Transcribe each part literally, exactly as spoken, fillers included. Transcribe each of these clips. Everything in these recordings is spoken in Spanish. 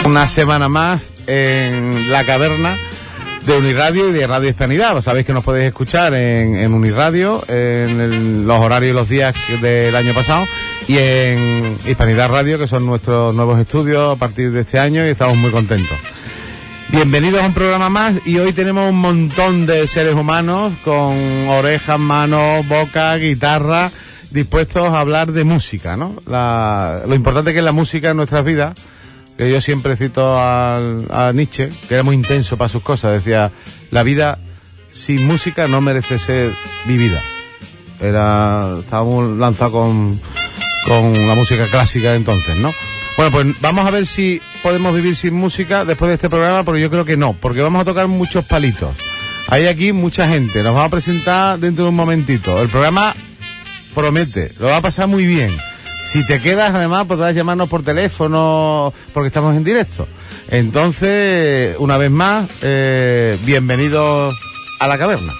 una semana más en la caverna de Uniradio y de Radio Hispanidad. Sabéis que nos podéis escuchar en, en Uniradio, en el, los horarios y los días del año pasado, y en Hispanidad Radio, que son nuestros nuevos estudios a partir de este año, y estamos muy contentos. Bienvenidos a un programa más, y hoy tenemos un montón de seres humanos con orejas, manos, boca, guitarra, dispuestos a hablar de música, ¿no? La, lo importante que es la música en nuestras vidas, que yo siempre cito a, a Nietzsche, que era muy intenso para sus cosas, decía, la vida sin música no merece ser vivida. Era, estábamos lanzados con, con la música clásica de entonces, ¿no? Bueno, pues vamos a ver si podemos vivir sin música después de este programa, porque yo creo que no, porque vamos a tocar muchos palitos. Hay aquí mucha gente, nos vamos a presentar dentro de un momentito. El programa promete, lo va a pasar muy bien. Si te quedas, además, podrás llamarnos por teléfono, porque estamos en directo. Entonces, una vez más, eh, bienvenidos a la caverna.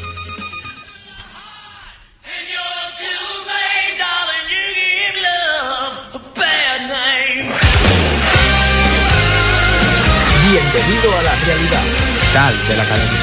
Bienvenido a la realidad. Sal de la caverna.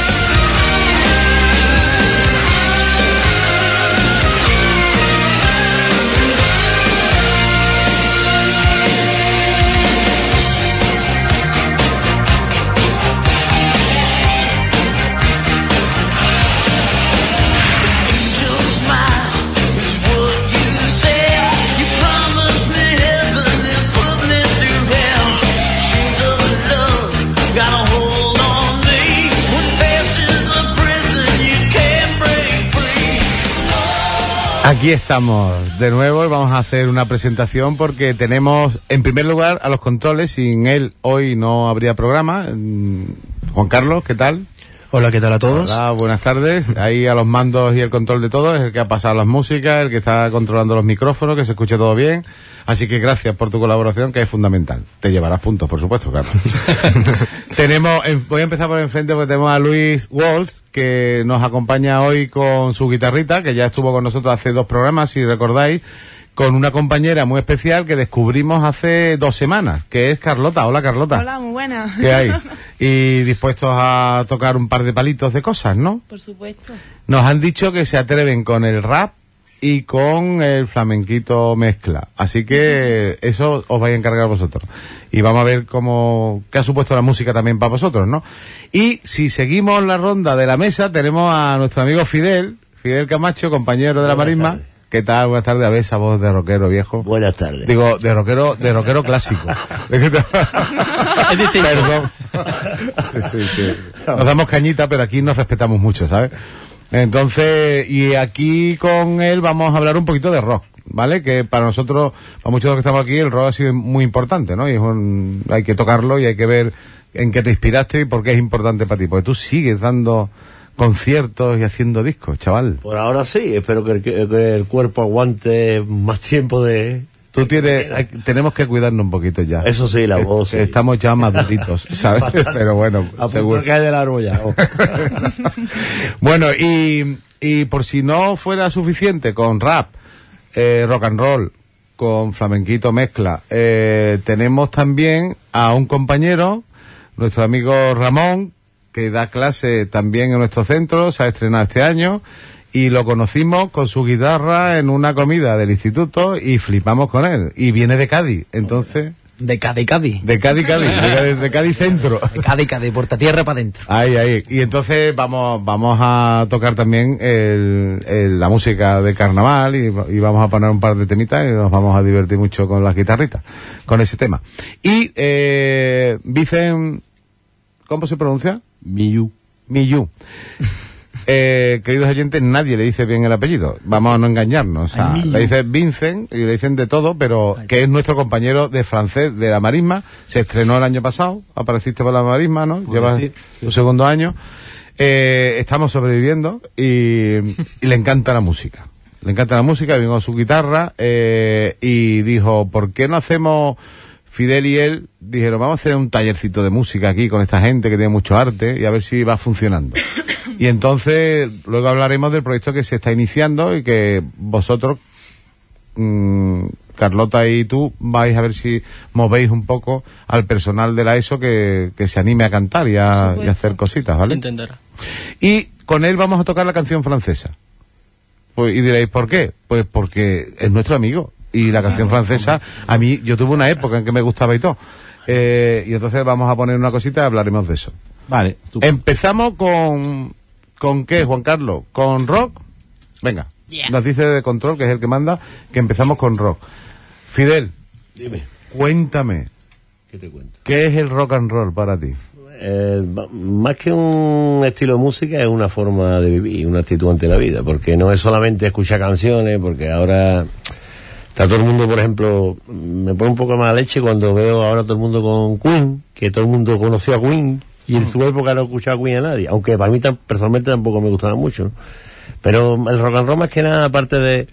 Aquí estamos de nuevo y vamos a hacer una presentación porque tenemos, en primer lugar, a los controles. Sin él hoy no habría programa. Juan Carlos, ¿qué tal? Hola, ¿qué tal a todos? Hola, buenas tardes. Ahí a los mandos y el control de todo, es el que ha pasado las músicas, el que está controlando los micrófonos, que se escuche todo bien. Así que gracias por tu colaboración, que es fundamental. Te llevarás puntos, por supuesto, Carlos. Tenemos, voy a empezar por enfrente porque tenemos a Luis Walsh, que nos acompaña hoy con su guitarrita, que ya estuvo con nosotros hace dos programas, si recordáis, con una compañera muy especial que descubrimos hace dos semanas, que es Carlota. Hola, Carlota. Hola, muy buena. ¿Qué hay? Y dispuestos a tocar un par de palitos de cosas, ¿no? Por supuesto. Nos han dicho que se atreven con el rap y con el flamenquito mezcla. Así que eso os vais a encargar vosotros. Y vamos a ver cómo, qué ha supuesto la música también para vosotros, ¿no? Y si seguimos la ronda de la mesa, tenemos a nuestro amigo Fidel, Fidel Camacho, compañero de la Marisma. Tardes. ¿Qué tal? Buenas tardes. A ver esa voz de rockero viejo. Buenas tardes. Digo, de rockero, de rockero clásico. Es distinto. Perdón. Sí, sí, sí. Nos damos cañita, pero aquí nos respetamos mucho, ¿sabes? Entonces, y aquí con él vamos a hablar un poquito de rock, ¿vale? Que para nosotros, para muchos de los que estamos aquí, el rock ha sido muy importante, ¿no? Y es un, hay que tocarlo y hay que ver en qué te inspiraste y por qué es importante para ti. Porque tú sigues dando conciertos y haciendo discos, chaval. Por ahora sí, espero que el, que el cuerpo aguante más tiempo de... Tú tienes, hay, tenemos que cuidarnos un poquito ya. Eso sí, la voz. Sí. Estamos ya maduritos, ¿sabes? Pero bueno, a seguro. Que hay del árbol ya. Oh. Bueno, y, y por si no fuera suficiente con rap, eh, rock and roll, con flamenquito mezcla, eh, tenemos también a un compañero, nuestro amigo Ramón, que da clase también en nuestro centro, se ha estrenado este año. Y lo conocimos con su guitarra en una comida del instituto y flipamos con él. Y viene de Cádiz, entonces... De Cádiz, Cádiz. De Cádiz, Cádiz. De Cádiz, de Cádiz centro. De Cádiz, Cádiz, portatierra para adentro. Ahí, ahí. Y entonces vamos vamos a tocar también el, el, la música de carnaval y, y vamos a poner un par de temitas y nos vamos a divertir mucho con las guitarritas, con ese tema. Y, eh, Vicen... ¿Cómo se pronuncia? Miyu. Miyu. Eh, queridos oyentes, nadie le dice bien el apellido. Vamos a no engañarnos. O sea, le dice Vincent y le dicen de todo, pero que es nuestro compañero de francés de la Marisma. Se estrenó el año pasado. Apareciste por la Marisma, ¿no? Llevas tu sí. segundo año. Eh, estamos sobreviviendo y, y le encanta la música. Le encanta la música, vino con su guitarra eh, y dijo, ¿por qué no hacemos... Fidel y él dijeron, vamos a hacer un tallercito de música aquí con esta gente que tiene mucho arte y a ver si va funcionando. Y entonces, luego hablaremos del proyecto que se está iniciando y que vosotros mmm, Carlota y tú vais a ver si movéis un poco al personal de la ESO que, que se anime a cantar y a, y a hacer cositas, ¿vale? Se intentará. Y con él vamos a tocar la canción francesa. Pues, y diréis, ¿por qué? Pues porque es nuestro amigo. Y la canción francesa, a mí, yo tuve una época en que me gustaba y todo. Eh, y entonces vamos a poner una cosita y hablaremos de eso. Vale. Empezamos con... ¿Con qué, Juan Carlos? ¿Con rock? Venga. Yeah. Nos dice de control, que es el que manda, que empezamos con rock. Fidel, Dime, cuéntame, ¿qué te cuento? ¿qué es el rock and roll para ti? Eh, va- más que un estilo de música, es una forma de vivir, una actitud ante la vida, porque no es solamente escuchar canciones, porque ahora está todo el mundo, por ejemplo, me pone un poco más leche cuando veo ahora todo el mundo con Queen, que todo el mundo conoció a Queen, y en su época no escuchaba a Queen a nadie, aunque para mí tan- personalmente tampoco me gustaba mucho, ¿no? Pero el rock and roll más que nada, aparte de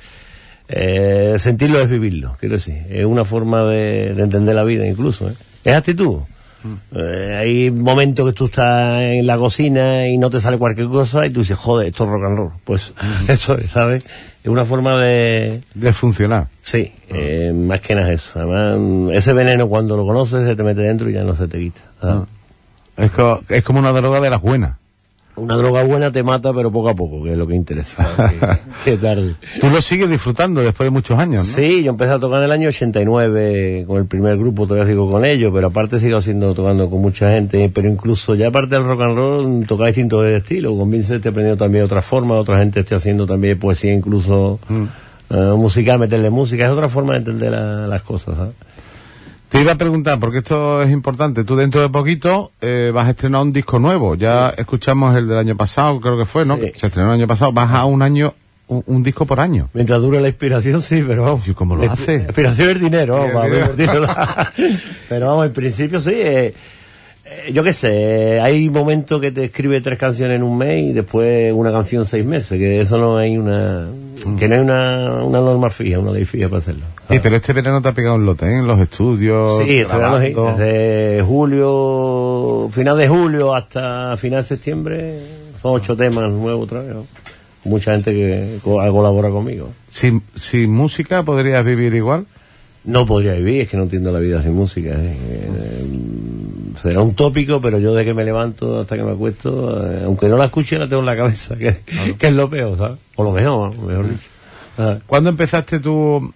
eh, sentirlo, es vivirlo, quiero decir, es una forma de, de entender la vida incluso, ¿eh? Es actitud. Eh, hay momentos que tú estás en la cocina y no te sale cualquier cosa y tú dices, joder, esto es rock and roll. Pues eso es, ¿sabes? Es una forma de... De funcionar. Sí, eh, más que nada eso. Además, ese veneno cuando lo conoces se te mete dentro y ya no se te quita, ¿sabes? Es, co- es como una droga de las buenas. Una droga buena te mata, pero poco a poco, que es lo que interesa. ¿sabes? que, que tarde. Tú lo sigues disfrutando después de muchos años, ¿no? Sí, yo empecé a tocar en el año ochenta y nueve con el primer grupo, todavía sigo con ellos, pero aparte sigo haciendo, tocando con mucha gente, pero incluso ya aparte del rock and roll, tocar distintos estilos. Con Vincent he aprendido también otra forma, otra gente estoy haciendo también poesía incluso Mm. eh, musical, meterle música, es otra forma de entender la- las cosas, ¿sabes? Te iba a preguntar, porque esto es importante, tú dentro de poquito eh, vas a estrenar un disco nuevo, ya escuchamos el del año pasado, creo que fue, ¿no? Sí. Se estrenó el año pasado, vas a un año, un, un disco por año. Mientras dure la inspiración, sí, pero vamos. ¿Y cómo lo La hace? inspiración es dinero, vamos, El vamos, dinero. invertirlo. Pero vamos, en principio sí. eh, eh, yo qué sé, hay momentos que te escribe tres canciones en un mes y después una canción seis meses, que eso no hay una... que no hay una, una norma fija, una ley fija para hacerlo. Sí, ¿sabes? pero este verano te ha pegado un lote, ¿eh? En los estudios, Sí, grabando. trabajando, sí. Desde julio, final de julio hasta final de septiembre, son ocho temas nuevos otra vez, ¿no? Mucha gente que co- colabora conmigo. Sin, sin música podrías vivir igual. No podría vivir, es que no entiendo la vida sin música. ¿eh? Eh, será un tópico, pero yo de que me levanto hasta que me acuesto, eh, aunque no la escuche, la tengo en la cabeza, que, que es lo peor, ¿sabes? O lo mejor, mejor dicho. ¿Sabes? ¿Cuándo empezaste tú,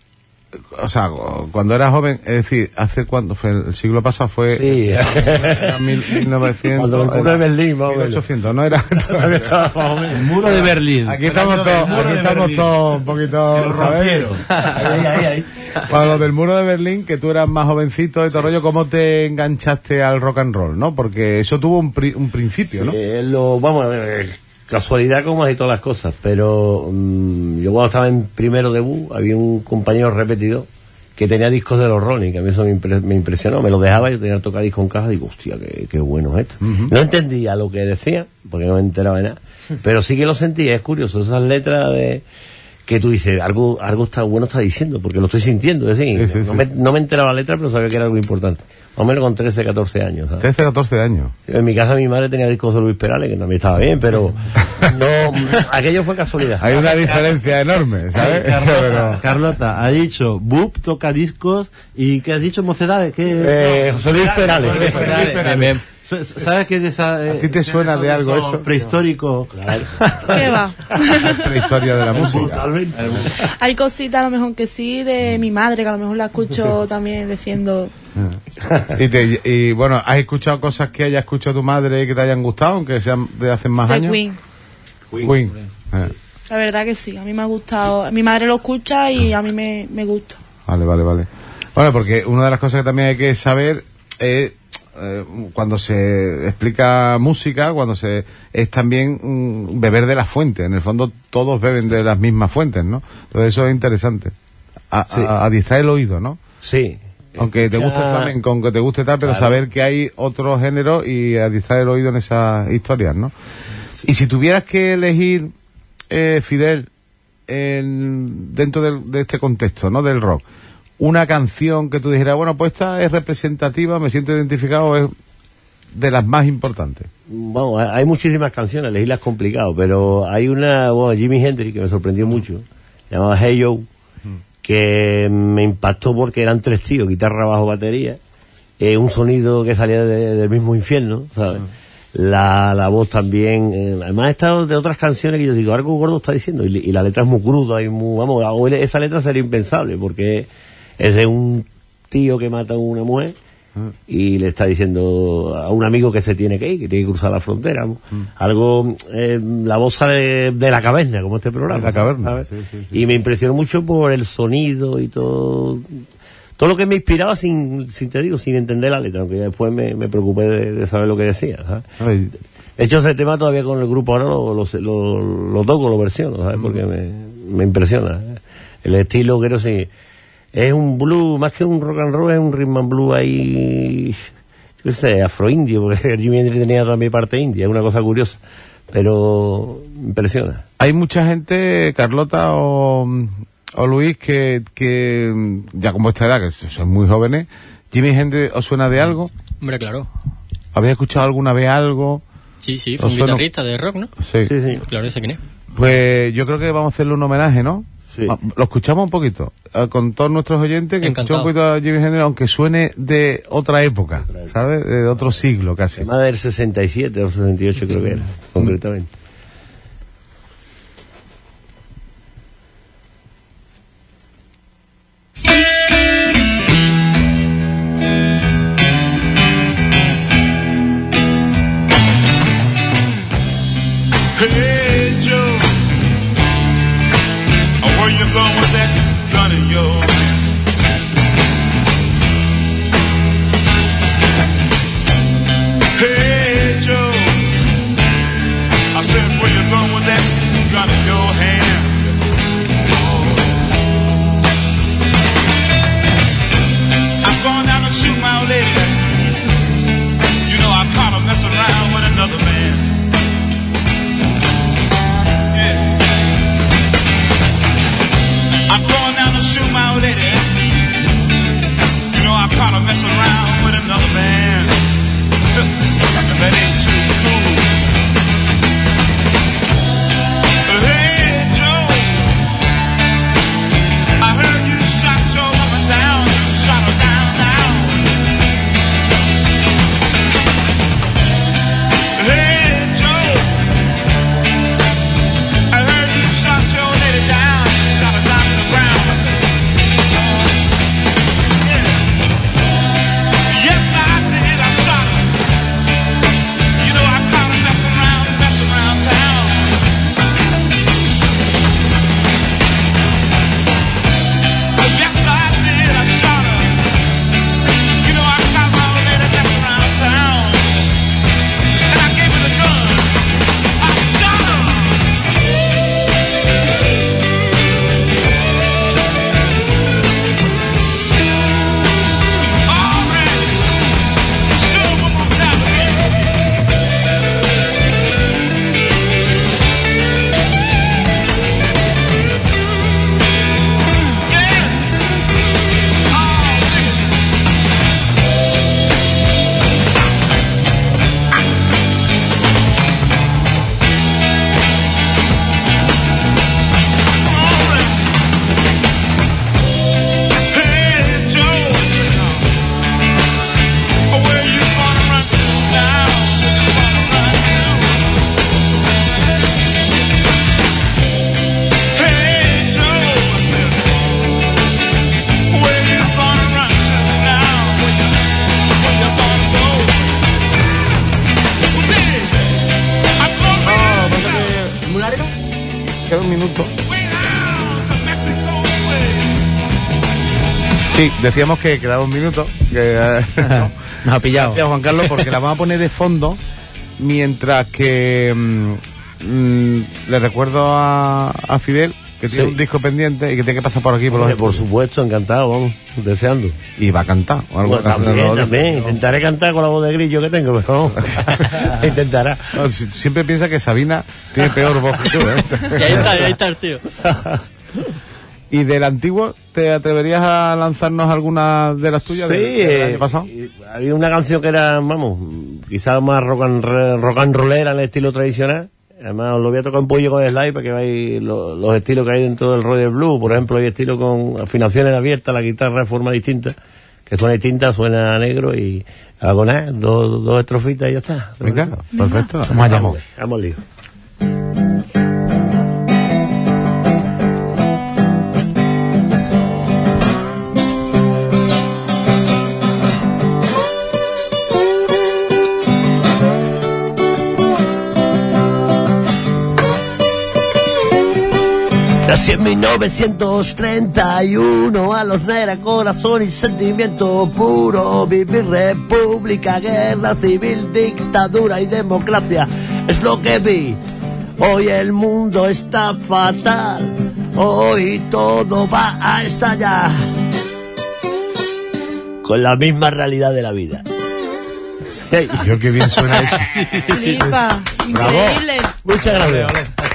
o sea, cuando eras joven, es decir, hace cuánto fue, el siglo pasado fue... Sí. Era mil, mil novecientos... Cuando el muro de era Berlín, más o menos. mil ochocientos, no era... El muro de Berlín. Aquí estamos todos, muro aquí de estamos Berlín. todos un poquito, Lo ¿sabes? rompieron. Ahí, ahí, ahí. Para lo del muro de Berlín, que tú eras más jovencito y todo rollo, ¿cómo te enganchaste al rock and roll, no? Porque eso tuvo un, pri- un principio, ¿no? Sí, es lo, vamos a ver, casualidad como hay todas las cosas, pero mm, yo cuando estaba en primero debut, había un compañero repetidor que tenía discos de los Ronnie, que a mí eso me, impre- me impresionó, me lo dejaba, yo tenía que tocar disco en caja, y digo, hostia, qué, qué bueno es esto. No entendía lo que decía, porque no me enteraba de nada, pero sí que lo sentía, es curioso, esas letras de... que tú dices, algo algo está bueno está diciendo, porque lo estoy sintiendo, es decir, Sí, sí, no, sí. Me, no me enteraba la letra, pero sabía que era algo importante. Más o menos con trece, catorce años, ¿sabes? trece, catorce años. En mi casa mi madre tenía discos de Luis Perales, que también estaba bien, pero no, aquello fue casualidad. Hay una diferencia enorme, ¿sabes? Carlota, Pero- Carlota, ha dicho, Bub toca discos, ¿y qué has dicho, mocedades? ¿Qué? Eh, José Luis Perales. José Luis Perales. Perales, bien. S- ¿Sabes qué es de esa... ¿A ti te suena de algo eso? Prehistórico. ¿Qué va? la historia de la música. Totalmente. Hay cositas a lo mejor que sí de mi madre, que a lo mejor la escucho también diciendo... Y, te- y bueno, ¿has escuchado cosas que haya escuchado tu madre y que te hayan gustado, aunque sean de hace más de años? Queen. Queen. Eh, La verdad que sí, a mí me ha gustado. Mi madre lo escucha y a mí me, me gusta. Vale, vale, vale. Bueno, porque una de las cosas que también hay que saber es eh, cuando se explica música, cuando se es también mm, beber de las fuentes. En el fondo todos beben de las mismas fuentes, ¿no? Entonces eso es interesante. A, Sí. a- a distraer el oído, ¿no? Sí. Aunque te guste el Ya- flamenco, aunque te guste tal, pero Claro. saber que hay otros géneros y a distraer el oído en esas historias, ¿no? Y si tuvieras que elegir, eh, Fidel, en- dentro del- de este contexto, ¿no? Del rock, una canción que tú dijeras, bueno, pues esta es representativa, me siento identificado, es de las más importantes. Vamos, hay- hay muchísimas canciones, elegirlas es complicado, pero hay una, bueno, Jimi Hendrix, que me sorprendió mucho, llamada Hey Joe, que me impactó porque eran tres tíos, guitarra, bajo, batería, eh, un sonido que salía de, del mismo infierno, ¿sabes? Mm. La, la voz también, eh, además he estado de otras canciones que yo digo, algo gordo está diciendo, y, y la letra es muy cruda y muy, vamos, esa letra sería impensable, porque es de un tío que mata a una mujer y le está diciendo a un amigo que se tiene que ir, que tiene que cruzar la frontera. Mm. Algo, eh, la voz sale de, de la caverna, como este programa. De la caverna. Sí, sí, sí. Y me impresionó mucho por el sonido y todo, todo lo que me inspiraba sin, sin te digo, sin entender la letra, aunque después me, me preocupé de, de saber lo que decía, ¿sabes? De hecho, ese tema todavía con el grupo ahora lo, lo, lo, lo toco, lo versiono, ¿sabes? Mm. Porque me, me impresiona. El estilo, creo, sí. Es un blues, más que un rock and roll, es un rhythm and blues ahí, yo qué sé, afroindio, porque Jimi Hendrix tenía también parte india, es una cosa curiosa, pero me impresiona. Hay mucha gente, Carlota o, o Luis, que, que ya con vuestra edad, que son muy jóvenes, ¿Jimi Hendrix os suena de algo? Hombre, claro. ¿Habéis escuchado alguna vez algo? Sí, sí, fue un suena... guitarrista de rock, ¿no? Sí. Sí, sí. Claro, ese quién es. Pues yo creo que vamos a hacerle un homenaje, ¿no? Sí. Lo escuchamos un poquito, eh, con todos nuestros oyentes, que escuchamos un Encantado. poquito a Jimi Hendrix, aunque suene de otra época, ¿sabes? De otro siglo casi. Más del sesenta y siete o sesenta y ocho creo que era, concretamente. Hey Joe, where you going with that gun of yours? Hey Joe, I said where you going with that gun in your hand? Oh. I'm going down to shoot my old lady. You know I caught her messing around with another man. I'm going down to shoot my old lady. You know I caught her messing around with another man. And that ain't too cool. Hey Joe, I heard you shot your woman down. You shot her down now. Hey Joe, I heard you shot your lady down. Shot her down to the ground. Yeah. Yes, I did. I shot her. You know, I caught her messing around, messing around town. Yes, I did. I shot her. You know, I caught my old lady messing around town. And I gave her the gun. I shot her. All right. Show 'em one more time again. Yeah. Oh, yeah. All right. Hey, Joe. Where you gonna run to now? Where you gonna run to? Hey, Joe. Where you gonna run to now? Where you, where you gonna go? This, I'm gonna No, be pasa ¿Muy largo? que queda un minuto. way down to Mexico way. Sí, decíamos que quedaba un minuto. Que, eh, Nos ha pillado. Gracias, Juan Carlos, porque la vamos a poner de fondo mientras que mm, mm, le recuerdo a, a Fidel que tiene Sí. un disco pendiente y que tiene que pasar por aquí por los Hombre, por supuesto, encantado, vamos, deseando. y va a cantar o algo Bueno, también, también, intentaré cantar con la voz de grillo que tengo, pero vamos, intentará. No, si- siempre piensa que Sabina tiene peor voz que tú, ¿eh? Y ahí está, ahí está el tío. ¿Y del antiguo te atreverías a lanzarnos alguna de las tuyas Sí, del, del eh, año pasado? y- había una canción que era, vamos, quizás más rock and, re- rock and rollera en el estilo tradicional, Además, os lo voy a tocar un pollo con el slide para que veáis lo, los estilos que hay dentro del rock del blues. Por ejemplo, hay estilos con afinaciones abiertas, la guitarra de forma distinta, que suena distinta, suena a negro y hago nada, dos, dos estrofitas y ya está. Venga, perfecto. Vamos allá. Vamos lío. Nací en mil novecientos treinta y uno, a los negra, corazón y sentimiento puro. Vivir república, guerra civil, dictadura y democracia es lo que vi. Hoy el mundo está fatal, hoy todo va a estallar con la misma realidad de la vida. Hey. Yo qué bien suena eso. Sí, sí, sí, sí. Flipa, increíble. Muchas gracias.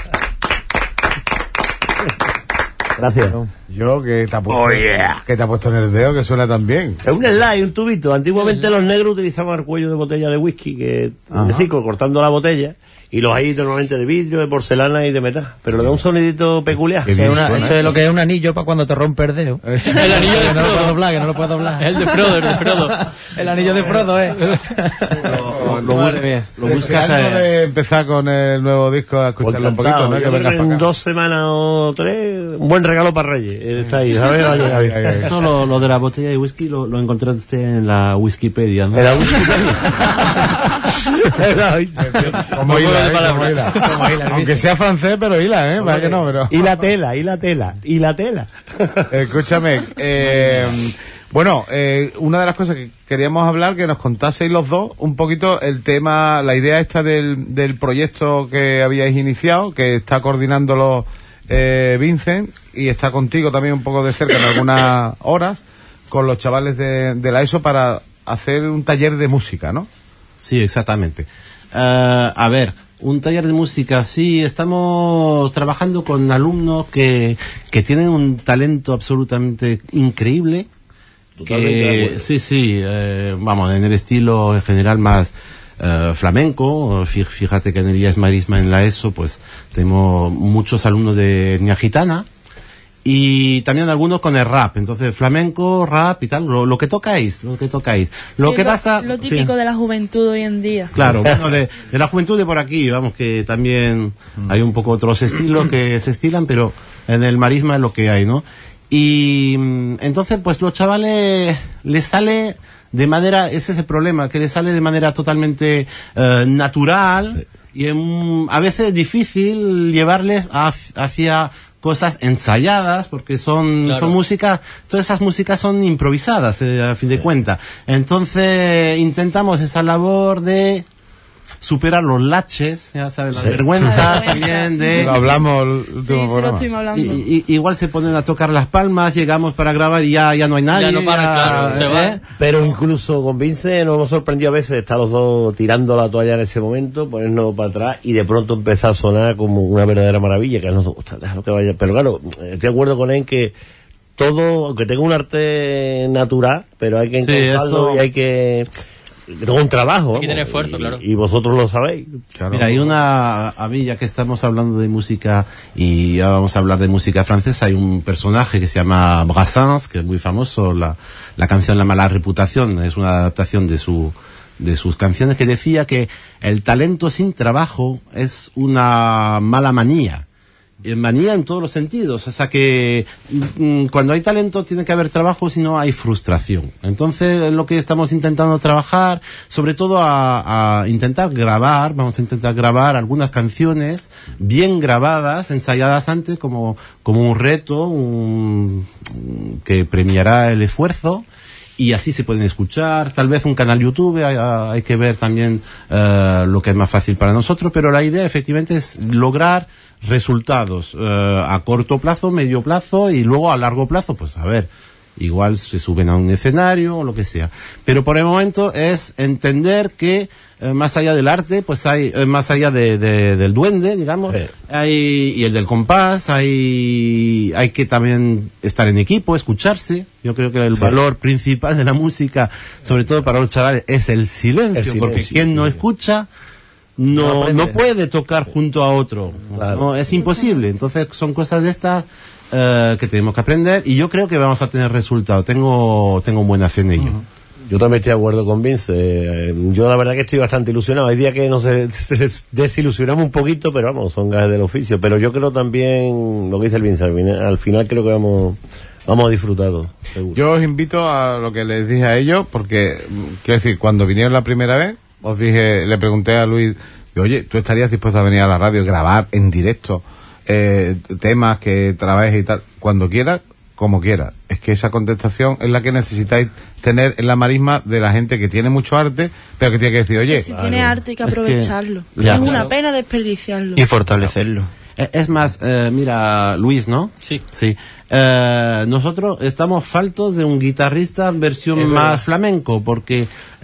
Gracias. Yo que te ha puesto, Oh, yeah. que te ha puesto en el dedo, que suena tan bien. Es un slide, un tubito. Antiguamente los negros utilizaban el cuello de botella de whisky, que de cico, cortando la botella, y los hay normalmente de vidrio, de porcelana y de metal. Pero le da un sonidito peculiar. Qué Eso es, bien una- suena eso es eso. lo que es un anillo para cuando te rompe el dedo. Es- El anillo de Que no lo puedo Frodo. doblar, que no lo puedo doblar. El de Frodo, el de Frodo. El anillo de Frodo, eh. Lo, lo, Madre mía. lo buscas Deseando eh, de empezar con el nuevo disco a escucharlo un poquito, ¿no? Yo Que creo vengas que para en acá. dos semanas o tres, un buen regalo para Reyes. Eh, Está ahí, ¿sabes? Va a llegar bien. Ay, ay, ay. esto lo, lo de la botella de whisky lo, lo encontraste en la Wikipedia, ¿no? En la Wikipedia. Como Como hila, de ¿eh? palabra. Como hila. Como hila, Aunque sea francés, pero hila, ¿eh? Para que no, pero... Y la tela, y la tela, y la tela. Escúchame, eh, bueno, eh, una de las cosas que queríamos hablar, que nos contaseis los dos un poquito el tema, la idea esta del, del proyecto que habíais iniciado, que está coordinándolo eh, Vincent, y está contigo también un poco de cerca en algunas horas, con los chavales de, de la ESO para hacer un taller de música, ¿no? Sí, exactamente. Eh, a ver, un taller de música, sí, estamos trabajando con alumnos que, que tienen un talento absolutamente increíble. Totalmente de Que, acuerdo. sí, sí, eh, vamos, en el estilo en general más eh, flamenco. Fí- Fíjate que en el I A S Marisma en la ESO, pues tenemos muchos alumnos de etnia gitana. Y también algunos con el rap, entonces flamenco, rap y tal, lo, lo que tocáis, lo que tocáis. Lo Sí, que pasa... Lo sí. típico de la juventud hoy en día. Claro, bueno, de, de la juventud de por aquí, vamos, que también hay un poco otros estilos que se estilan, pero en el marisma es lo que hay, ¿no? Y mm, entonces, pues los chavales les sale de manera, ese es el problema, que les sale de manera totalmente eh, natural y en- a veces difícil llevarles a- hacia cosas ensayadas, porque son, Claro. son músicas, todas esas músicas son improvisadas, eh, a fin de cuentas. Entonces, intentamos esa labor de superar los laches, ya sabes, la vergüenza La vergüenza. también de... Lo hablamos el Sí, último sí lo programa. estuvimos Y, hablando. y- igual se ponen a tocar las palmas, llegamos para grabar y ya, ya no hay nadie. no para, claro, se va. ¿eh? Pero incluso con Vince nos hemos sorprendido a veces de estar los dos tirando la toalla en ese momento, ponernos para atrás y de pronto empezar a sonar como una verdadera maravilla, que a nosotros, ostras, déjalo que vaya. Pero claro, estoy de acuerdo con él que todo, aunque tenga un arte natural, pero hay que Sí, encontrarlo esto- y hay que... Tengo un trabajo. Hay que vamos, tener esfuerzo, y- claro. Y vosotros lo sabéis. Claro. Mira, hay una, a mí ya que estamos hablando de música y ya vamos a hablar de música francesa, hay un personaje que se llama Brassens, que es muy famoso, la, la canción La mala reputación, es una adaptación de su, de sus canciones, que decía que el talento sin trabajo es una mala manía. Y manía en todos los sentidos, o sea que mm, cuando hay talento tiene que haber trabajo, si no hay frustración. Entonces es lo que estamos intentando trabajar, sobre todo a, a intentar grabar, vamos a intentar grabar algunas canciones bien grabadas, ensayadas antes como, como un reto, un, que premiará el esfuerzo. Y así se pueden escuchar, tal vez un canal YouTube, hay, hay que ver también eh, lo que es más fácil para nosotros, pero la idea efectivamente es lograr resultados eh, a corto plazo, medio plazo y luego a largo plazo, pues a ver, igual se suben a un escenario o lo que sea. Pero por el momento es entender que eh, más allá del arte, pues hay, eh, más allá de, de- del duende, digamos, Sí. hay, y el del compás, hay, hay que también estar en equipo, escucharse. Yo creo que el Sí. valor principal de la música, sobre todo para los chavales, es el silencio, El silencio, porque quien no sí. escucha no, aprende. no puede tocar junto a otro. Claro. No, es imposible. Entonces son cosas de estas eh, que tenemos que aprender y yo creo que vamos a tener resultados. Tengo, tengo buena fe en ello. Yo también estoy de acuerdo con Vince. Eh, yo la verdad que estoy bastante ilusionado. Hay días que nos se, se desilusionamos un poquito, pero vamos, son gajes del oficio. Pero yo creo también, lo que dice el Vince, al final, al final creo que vamos, vamos a disfrutarlo, seguro. Yo os invito a lo que les dije a ellos, porque, mm, quiero decir, cuando vinieron la primera vez, os dije, le pregunté a Luis, oye, ¿tú estarías dispuesto a venir a la radio, grabar en directo eh, temas que trabajes y tal, cuando quieras, como quieras? Es que esa contestación es la que necesitáis tener en la marisma de la gente que tiene mucho arte, pero que tiene que decir, oye, Si tiene arte hay que Es que- aprovecharlo. Ya, es una claro. pena desperdiciarlo. Y fortalecerlo. Eh, Es más, eh, mira, Luis, ¿no? Sí. Sí. Eh, nosotros estamos faltos de un guitarrista versión más flamenco, porque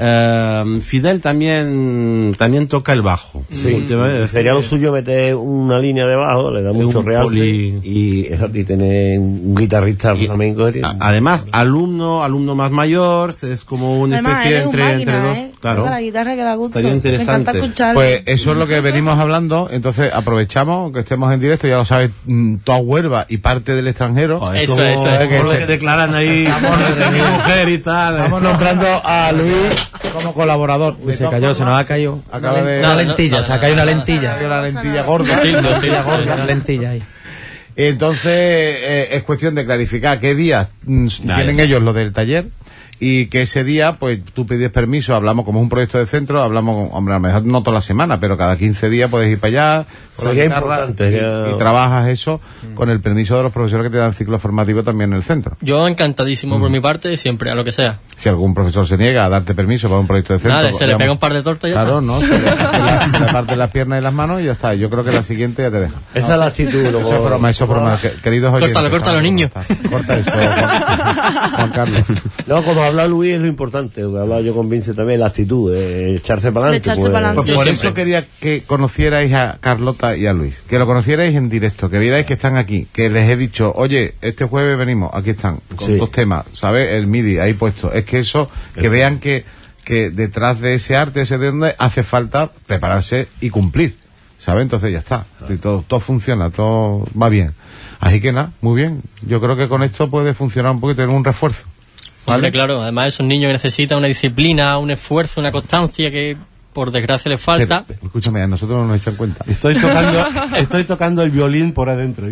eh, Fidel también también toca el bajo. Sí, ¿Sabes? sería lo suyo meter una línea de bajo, le da mucho un realce poli- y, exacto, y tener un guitarrista flamenco. sería- A- Además, alumno, alumno más mayor, es como una Además, especie él es un entre, máquina, entre dos. ¿eh? Claro. Toca la guitarra que da gusto. Estaría interesante. Me encanta escucharlo. pues eso es lo que venimos hablando, entonces aprovechamos que estemos en directo, ya lo sabes, mm, toda Huelva y parte del extranjero. Joder, Eso, como- eso es. que como lo este- que declaran ahí, de mi mujer y tal. Estamos nombrando a Luis como colaborador. De Se todas cayó, se nos formas, ha caído. Acaba de... Una No, no, lentilla, no, se ha no, caído no, una no, lentilla. Una lentilla gorda. Sí, no, sí. Una lentilla ahí. Entonces, eh, es cuestión de clarificar qué días mm, tienen ellos lo del taller y que ese día, pues tú pides permiso, hablamos como es un proyecto de centro, hablamos, hombre, a lo mejor no toda la semana, pero cada quince días puedes ir para allá con la Sería guitarra importante, y, ya- y trabajas eso con el permiso de los profesores que te dan ciclo formativo también en el centro. Yo encantadísimo por mi parte, siempre, a lo que sea. Si algún profesor se niega a darte permiso para un proyecto de centro... Nada, se le digamos, pega un par de tortas y ya Claro, está. ¿no? Se le parte, la, se le parte las piernas y las manos y ya está. Yo creo que la siguiente ya te deja. Esa es la actitud. luego- Eso es broma, eso es broma. Que- Queridos oyentes... Córtalo, córtalo, Juan, niño. Corta eso, Juan, Juan Carlos. No, como habla Luis es lo importante, lo que hablaba yo con Vince también, la actitud, eh, echarse para adelante. Echarse pa'lante. Pues Yo por siempre. eso quería que conocierais a Carlota y a Luis, que lo conocierais en directo, que vierais que están aquí, que les he dicho, oye, este jueves venimos, aquí están, con Sí. dos temas, ¿sabes? El MIDI ahí puesto. Es que eso, que vean que, que detrás de ese arte, ese de donde hace falta prepararse y cumplir, ¿sabes? Entonces ya está, y todo, todo funciona, todo va bien. Así que nada, muy bien. Yo creo que con esto puede funcionar un poquito, tener un refuerzo. Hombre, claro, además esos niños que necesitan una disciplina, un esfuerzo, una constancia que por desgracia les falta. Pero, escúchame, a nosotros no nos echan cuenta. Estoy tocando, estoy tocando el violín por adentro.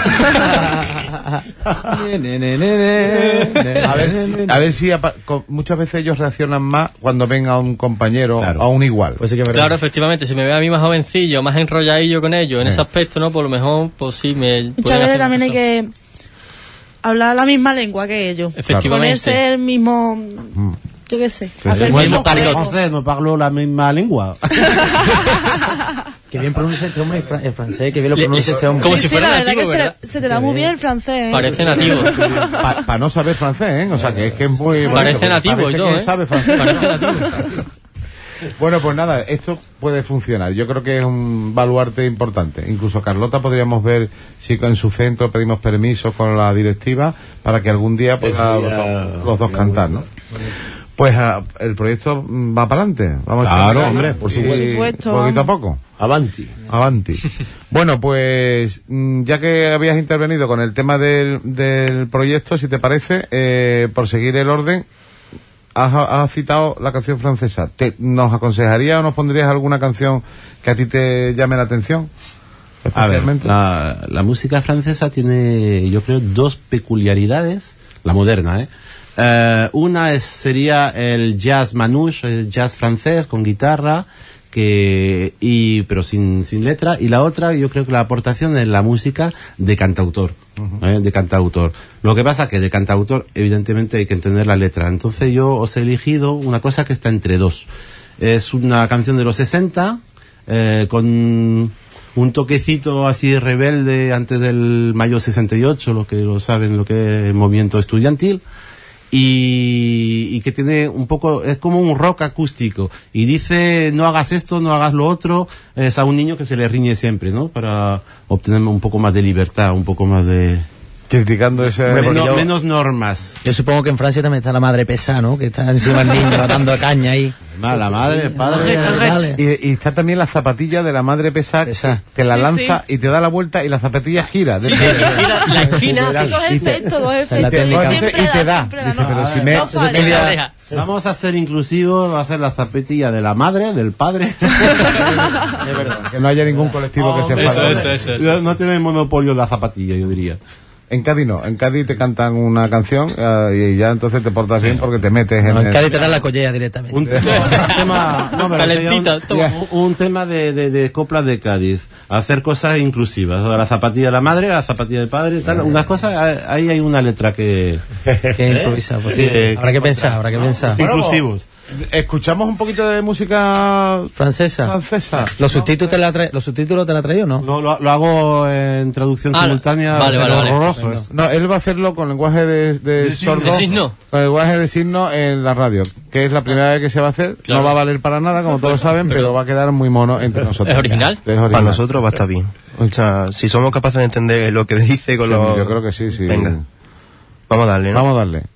A ver si, a ver si apa- con- muchas veces ellos reaccionan más cuando ven a un compañero, Claro. a un igual. Pues sí que es verdad. Claro, efectivamente, si me ve a mí más jovencillo, más enrolladillo con ellos en ese aspecto, ¿no? Por lo mejor, pues sí, me... Muchas pueden veces hacer también hay cosas. que hablar la misma lengua que ellos. Efectivamente. Ponerse el mismo, yo qué sé, hacer el Moi, mismo no parle juego. français, no parlo la misma lengua. Que bien pronuncia este hombre el fran- el francés, que bien lo Le- pronuncia este hombre. como Sí, si sí, fuera la verdad nativo, que se, ¿verdad? se te da muy bien el francés, ¿eh? Parece nativo. Para no saber francés, ¿eh? O sea, que es que es muy... bonito, Parece porque nativo y parece todo, que ¿eh? sabe francés. Parece nativo. Bueno, pues nada, esto puede funcionar. Yo creo que es un baluarte importante. Incluso Carlota podríamos ver si en su centro pedimos permiso con la directiva para que algún día pueda Eso ya- los, dos- los dos cantar, ¿no? Pues ah, el proyecto mm, va para adelante. Vamos Claro, a seguir, hombre, ¿no? por Y- supuesto. Por supuesto, Poquito a vamos. poco. Avanti. Avanti. Bueno, pues mm, ya que habías intervenido con el tema del, del proyecto, si te parece, eh, por seguir el orden, has, has citado la canción francesa. ¿Te, ¿Nos aconsejarías o nos pondrías alguna canción que a ti te llame la atención? A ver, Especialmente. la, la música francesa tiene, yo creo, dos peculiaridades, la moderna, ¿eh? Eh, una es, sería el jazz manouche, el jazz francés con guitarra, que, y, pero sin, sin letra, y la otra, yo creo que la aportación es la música de cantautor, ¿eh? De cantautor. Lo que pasa que de cantautor, evidentemente, hay que entender la letra. Entonces yo os he elegido una cosa que está entre dos. Es una canción de los sesenta, eh, con un toquecito así rebelde antes del mayo sesenta y ocho, lo que lo saben, lo que es el movimiento estudiantil, y, y que tiene un poco, es como un rock acústico, y dice no hagas esto, no hagas lo otro, es a un niño que se le riñe siempre, ¿no? Para obtener un poco más de libertad, un poco más de, Criticando ese... Hombre, porque Menos, yo- menos normas. Yo supongo que en Francia también está la madre pesada, ¿no? Que está encima del niño dando caña ahí. Ma- La madre, el padre... Dale. Y, y está también la zapatilla de la madre pesada, Pesada. que te la Sí, lanza y te da la vuelta y la zapatilla gira. Sí, que gira la esquina. Dos efectos, dos la efectos. técnica. Siempre Y te da. siempre da, Dice, no, pero si no me- falla. En la oreja. Vamos a ser inclusivos, va a ser la zapatilla de la madre, del padre. Que no haya ningún colectivo que se Eso, enfade. eso, eso, eso. No tiene el monopolio la zapatilla, yo diría. En Cádiz no, en Cádiz te cantan una canción eh, y ya entonces te portas bien porque te metes en No, en el- Cádiz te dan la collera directamente. Un, no, un tema, no, pero Calentita, un, toma. un tema de, de, de coplas de Cádiz, hacer cosas inclusivas, o la zapatilla de la madre, la zapatilla del padre, tal, unas cosas, ahí hay una letra que... Que improvisa, pues, sí. Eh, Habrá que pensar, habrá que pensar. inclusivos. Escuchamos un poquito de música Francesa. francesa. ¿Los subtítulos te la trae, los subtítulos te la trae o no? Lo, lo, lo hago en traducción Ah, simultánea, vale, o sea, vale, vale. horroroso es. No, él va a hacerlo con lenguaje de, de, De signos. sordo, De signos. con lenguaje de signos en la radio, que es la primera vez que se va a hacer. Claro. No va a valer para nada, como todos saben, pero, va a quedar muy mono entre nosotros. ¿Es original? Es original. Para nosotros va a estar bien. O sea, si somos capaces de entender lo que dice con Sí, los... yo creo que sí, sí. Venga, vamos a darle, ¿no? Vamos a darle.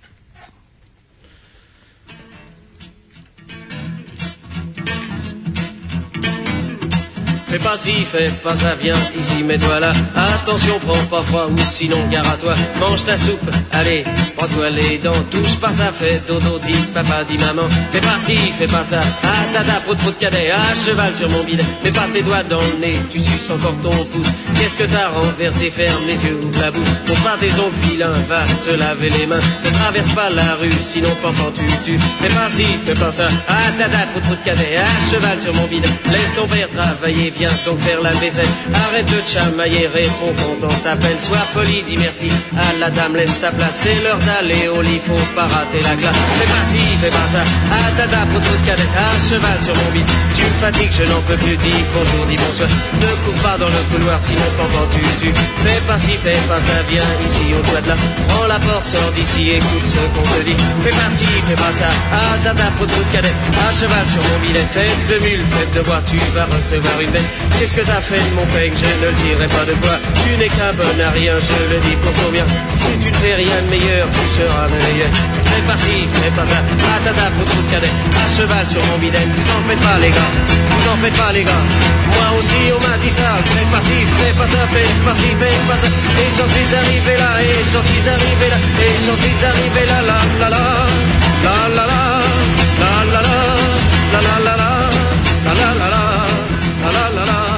Fais pas ci, fais pas ça, viens ici, mets-toi là. Attention, prends pas froid ou sinon gare à toi. Mange ta soupe, allez, brosse-toi les dents. Touche pas ça, fais dodo, dis papa, dis maman. Fais pas ci, fais pas ça. Ah tata, prout prout cadet, à cheval sur mon bidet. Mets pas tes doigts dans le nez, tu suces encore ton pouce. Qu'est-ce que t'as renversé, ferme les yeux, ouvre la bouche. Montre pas tes ongles vilains, va te laver les mains. Ne traverse pas la rue, sinon pendant tu tues. Fais pas ci, fais pas ça. Ah tata, prout prout cadet, à cheval sur mon bidet. Laisse ton père travailler, viens donc faire la vaisselle. Arrête de te chamailler, réponds quand on t'appelle. Sois poli, dis merci à la dame, laisse ta place. C'est l'heure d'aller au lit, faut pas rater la classe. Fais pas ci, fais pas ça. Ah tata, poteau de cadette, à cheval sur mon bide. Tu me fatigues, je n'en peux plus, dis bonjour, dis bonsoir. Ne cours pas dans le couloir, sinon t'entends tu tu. Fais pas ci, fais pas ça, viens ici au toit de là. Prends la porte, sors d'ici, écoute ce qu'on te dit. Fais pas ci, fais pas ça. Ah tata, poteau de cadette, à cheval sur mon bidet. Tête de mule, tête de bois, tu vas recevoir une bête. Qu'est-ce que t'as fait de mon peigne, je ne le dirai pas de toi. Tu n'es qu'un bon à rien, je le dis pour ton bien. Si tu ne fais rien de meilleur, tu seras meilleur. Fais pas ci, fais pas ça. Ah tata, pour tout cadet, à cheval sur mon bidet. Vous en faites pas les gars, vous en faites pas les gars. Moi aussi on m'a dit ça. Fais pas ci, fais pas ça, fais pas ci, fais pas ça. Et j'en suis arrivé là, et j'en suis arrivé là, et j'en suis arrivé là, la la la, la la la, la la la, la la la la, la la la la, la la la la.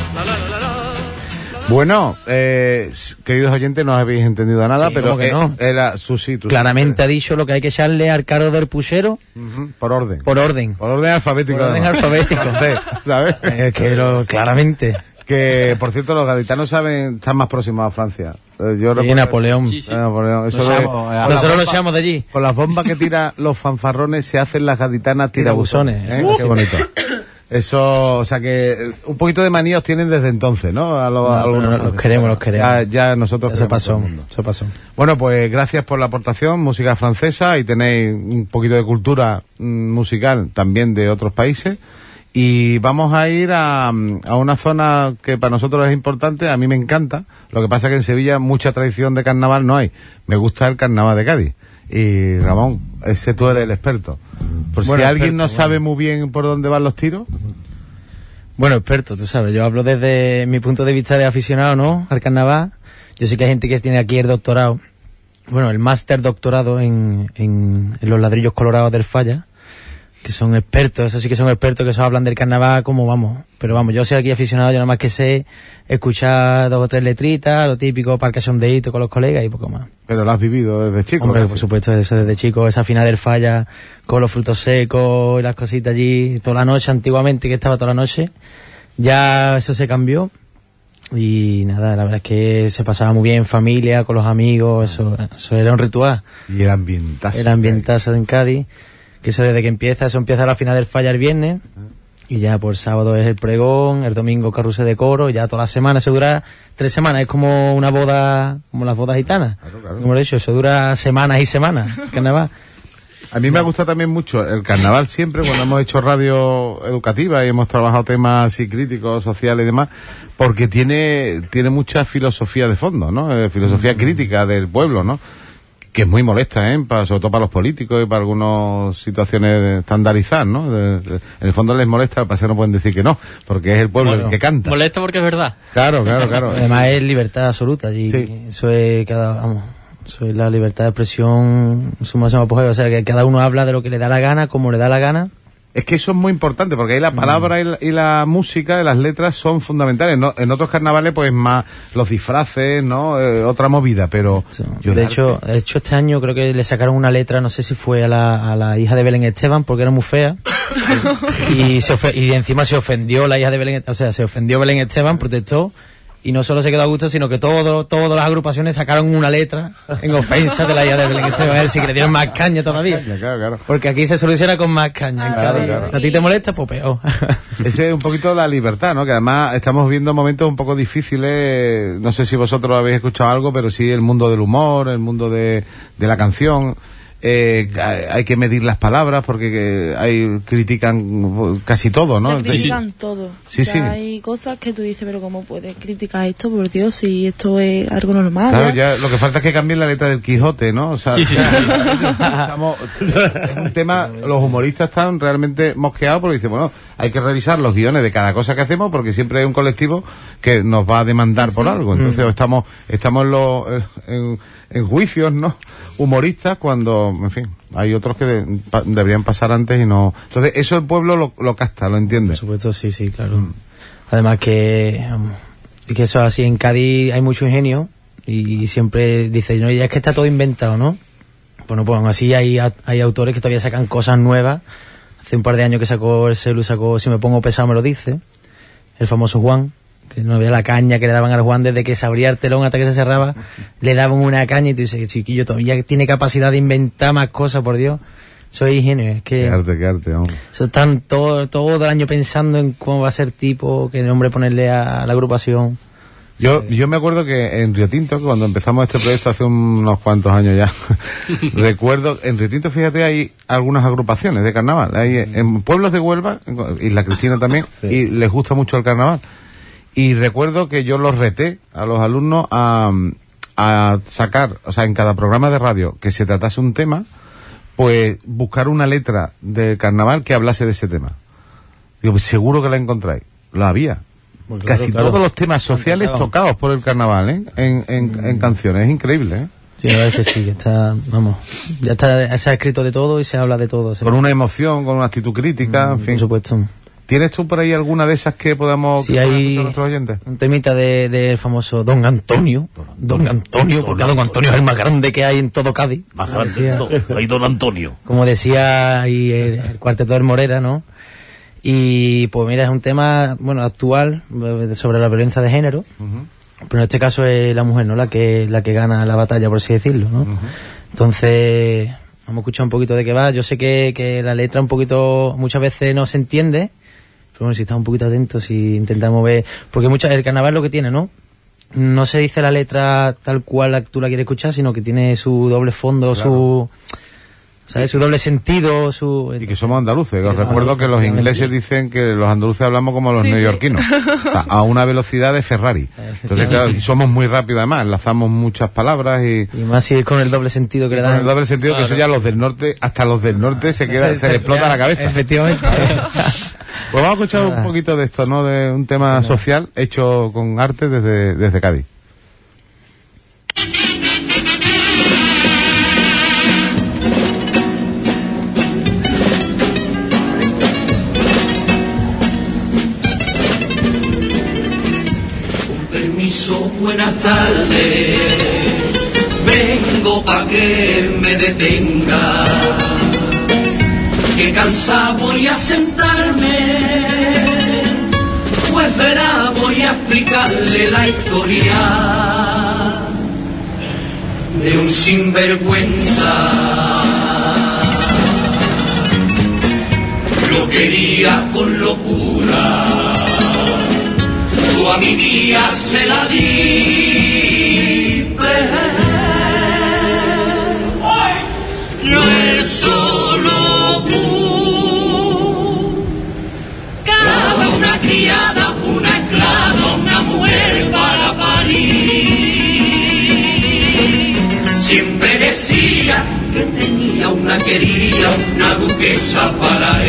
Bueno, eh, queridos oyentes, no habéis entendido nada, Sí, pero ¿cómo que eh, no? era su sí, tú Claramente ha dicho lo que hay que echarle al carro del puchero Ujú, por orden. por orden. Por orden alfabético. Por orden además. alfabético. Entonces, ¿sabes? Eh, que lo, claramente. Que, por cierto, los gaditanos saben, están más próximos a Francia. Eh, Yo Y recuerdo- Napoleón. Sí, sí. Eh, Napoleón. Eso Nos de- llamo, eh, con las Nosotros lo bombas- echamos de allí. Con las bombas que tiran los fanfarrones se hacen las gaditanas tirabuzones. Tirabuzones. ¿eh? Qué bonito. Eso, o sea que eh, un poquito de manía os tienen desde entonces, ¿no? A los, No, a algunos pero los franceses. queremos, los queremos. Ya, ya nosotros Eso queremos a todo pasó, el mundo. eso pasó. Bueno, pues gracias por la aportación, música francesa, y tenéis un poquito de cultura mm, musical también de otros países. Y vamos a ir a, a una zona que para nosotros es importante, a mí me encanta. Lo que pasa es que en Sevilla mucha tradición de carnaval no hay. Me gusta el carnaval de Cádiz. Y Ramón, ese tú eres el experto. Por Bueno, si alguien experto, no sabe muy bien por dónde van los tiros. Bueno, experto, tú sabes, yo hablo desde mi punto de vista de aficionado, ¿no? Al carnaval. Yo sé que hay gente que tiene aquí el doctorado, bueno, el máster doctorado en, en, en los ladrillos colorados del Falla, que son expertos, eso sí que son expertos, que eso hablan del carnaval como vamos. Pero vamos, yo soy aquí aficionado, yo nada más que sé escuchar dos o tres letritas, lo típico para que sondeíto con los colegas y poco más. Pero lo has vivido desde chico. Hombre, casi. por supuesto, eso desde chico, esa final del Falla, con los frutos secos y las cositas allí, toda la noche, antiguamente, que estaba toda la noche. Ya eso se cambió. Y nada, la verdad es que se pasaba muy bien en familia, con los amigos, eso, eso era un ritual. Y el ambientazo. Era ambientazo en Cádiz, que eso desde que empieza, eso empieza la final del Falla el viernes, y ya por sábado es el pregón, el domingo carrusel de coro, y ya toda la semana, eso dura tres semanas, es como una boda, como las bodas gitanas. Claro, claro. Como lo he dicho, eso dura semanas y semanas, carnaval. A mí me ha gustado también mucho el carnaval siempre, cuando hemos hecho radio educativa y hemos trabajado temas así críticos, sociales y demás, porque tiene tiene mucha filosofía de fondo, ¿no? Eh, filosofía crítica del pueblo, ¿no? Que es muy molesta, ¿eh? Para, sobre todo para los políticos y para algunas situaciones estandarizadas, ¿no? De, de, en el fondo les molesta, para que no pueden decir que no, porque es el pueblo Claro. el que canta. Molesta porque es verdad. Claro, claro, claro. Además es libertad absoluta y Sí. eso es cada, vamos, eso es la libertad de expresión en su máximo apogeo, o sea que cada uno habla de lo que le da la gana, como le da la gana. Es que eso es muy importante, porque ahí la palabra y la, y la música y las letras son fundamentales. ¿No? En otros carnavales, pues más los disfraces, ¿no? Eh, otra movida, pero... yo De el hecho, arte- de hecho este año creo que le sacaron una letra, no sé si fue a la, a la hija de Belén Esteban, porque era muy fea. y se ofe- y encima se ofendió la hija de Belén, o sea, se ofendió Belén Esteban, protestó. Y no solo se quedó a gusto, sino que todo, todas las agrupaciones sacaron una letra en ofensa de la idea de Belén Esteban. Es decir, que le dieron más caña todavía. Claro, claro. Porque aquí se soluciona con más caña. en Claro, Cádiz. claro. ¿A ti te molesta? Pues peor. Ese es un poquito la libertad, ¿no? Que además estamos viendo momentos un poco difíciles. No sé si vosotros habéis escuchado algo, pero sí el mundo del humor, el mundo de, de la canción. Eh, hay que medir las palabras porque que hay critican casi todo, ¿no? Te critican todo. Sí, O sea, sí. hay cosas que tú dices, pero ¿cómo puedes criticar esto? Por Dios, si esto es algo normal. Claro, ¿ya? ya lo que falta es que cambien la letra del Quijote, ¿no? O sea, Sí, sí, sí. estamos- es un tema, los humoristas están realmente mosqueados porque dicen, bueno, hay que revisar los guiones de cada cosa que hacemos porque siempre hay un colectivo que nos va a demandar Sí, por sí. algo. Entonces estamos estamos en, los, en, en juicios, ¿no? Humoristas cuando, en fin, hay otros que de- pa- deberían pasar antes y no. Entonces eso el pueblo lo, lo capta, lo entiende. Por supuesto, sí, sí, claro. Además que, um, que eso así, en Cádiz hay mucho ingenio y siempre dice, no, ya es que está todo inventado, ¿no? Bueno, pues aún así hay, hay autores que todavía sacan cosas nuevas. Hace un par de años que sacó el celu, sacó Si me pongo pesado me lo dice, el famoso Juan, que no había la caña que le daban al Juan desde que se abría el telón hasta que se cerraba, le daban una caña y tú dices, chiquillo, todavía tiene capacidad de inventar más cosas, por Dios. Soy ingenio, es que... Qué arte, qué arte, hombre. Eso están todo, todo el año pensando en cómo va a ser tipo, qué nombre ponerle a la agrupación. Yo, yo me acuerdo que en Río Tinto, que cuando empezamos este proyecto hace unos cuantos años ya, recuerdo, en Río Tinto, fíjate, hay algunas agrupaciones de carnaval. Hay en pueblos de Huelva, en Isla Cristina también, y les gusta mucho el carnaval. Y recuerdo que yo los reté a los alumnos a, a sacar, o sea, en cada programa de radio que se tratase un tema, pues buscar una letra del carnaval que hablase de ese tema. Digo, pues seguro que la encontráis. La había. Pues claro, Casi claro. todos los temas sociales Encantado. tocados por el carnaval, ¿eh? En, en, en canciones. Es increíble, ¿eh? Sí, la verdad es que sí, que está, vamos, ya está, se ha escrito de todo y se habla de todo. se- Con una emoción, con una actitud crítica, en fin. Por supuesto. ¿Tienes tú por ahí alguna de esas que podamos Sí, que puedan hay escuchar nuestros oyentes? un temita del de, del famoso Don Antonio. Don Antonio, porque Don Antonio es el más grande que hay en todo Cádiz. Más Como grande decía- de todo. Hay Don Antonio. Como decía ahí el, el cuarteto del Morera, ¿no? Y pues mira, es un tema, bueno, actual, eh, sobre la violencia de género. Pero en este caso es la mujer, ¿no? La que, la que gana la batalla, por así decirlo, ¿no? Entonces, vamos a escuchar un poquito de qué va. Yo sé que, que la letra un poquito, muchas veces no se entiende, pero bueno, si estamos un poquito atentos, si intentamos ver, porque muchas, el carnaval lo que tiene, ¿no? No se dice la letra tal cual la, tú la quieres escuchar, sino que tiene su doble fondo, su, ¿sabes? Su doble sentido, su... Y que somos andaluces. Os Sí, recuerdo que los efectivamente. ingleses dicen que los andaluces hablamos como los Sí, sí. neoyorquinos. O sea, a una velocidad de Ferrari. Entonces, claro, y somos muy rápidos además. Enlazamos muchas palabras y... Y más si es con el doble sentido que le Con dan. el doble sentido que eso ya los del norte, hasta los del norte se queda, se les explota la cabeza. Efectivamente. Pues vamos a escuchar un poquito de esto, ¿no? De un tema social hecho con arte desde, desde Cádiz. Permiso, buenas tardes. Vengo pa' que me detenga. Que cansado voy a sentarme. Pues verá, voy a explicarle la historia de un sinvergüenza. Lo quería con locura. A mi vida se la di, pero yo el sol quería una duquesa para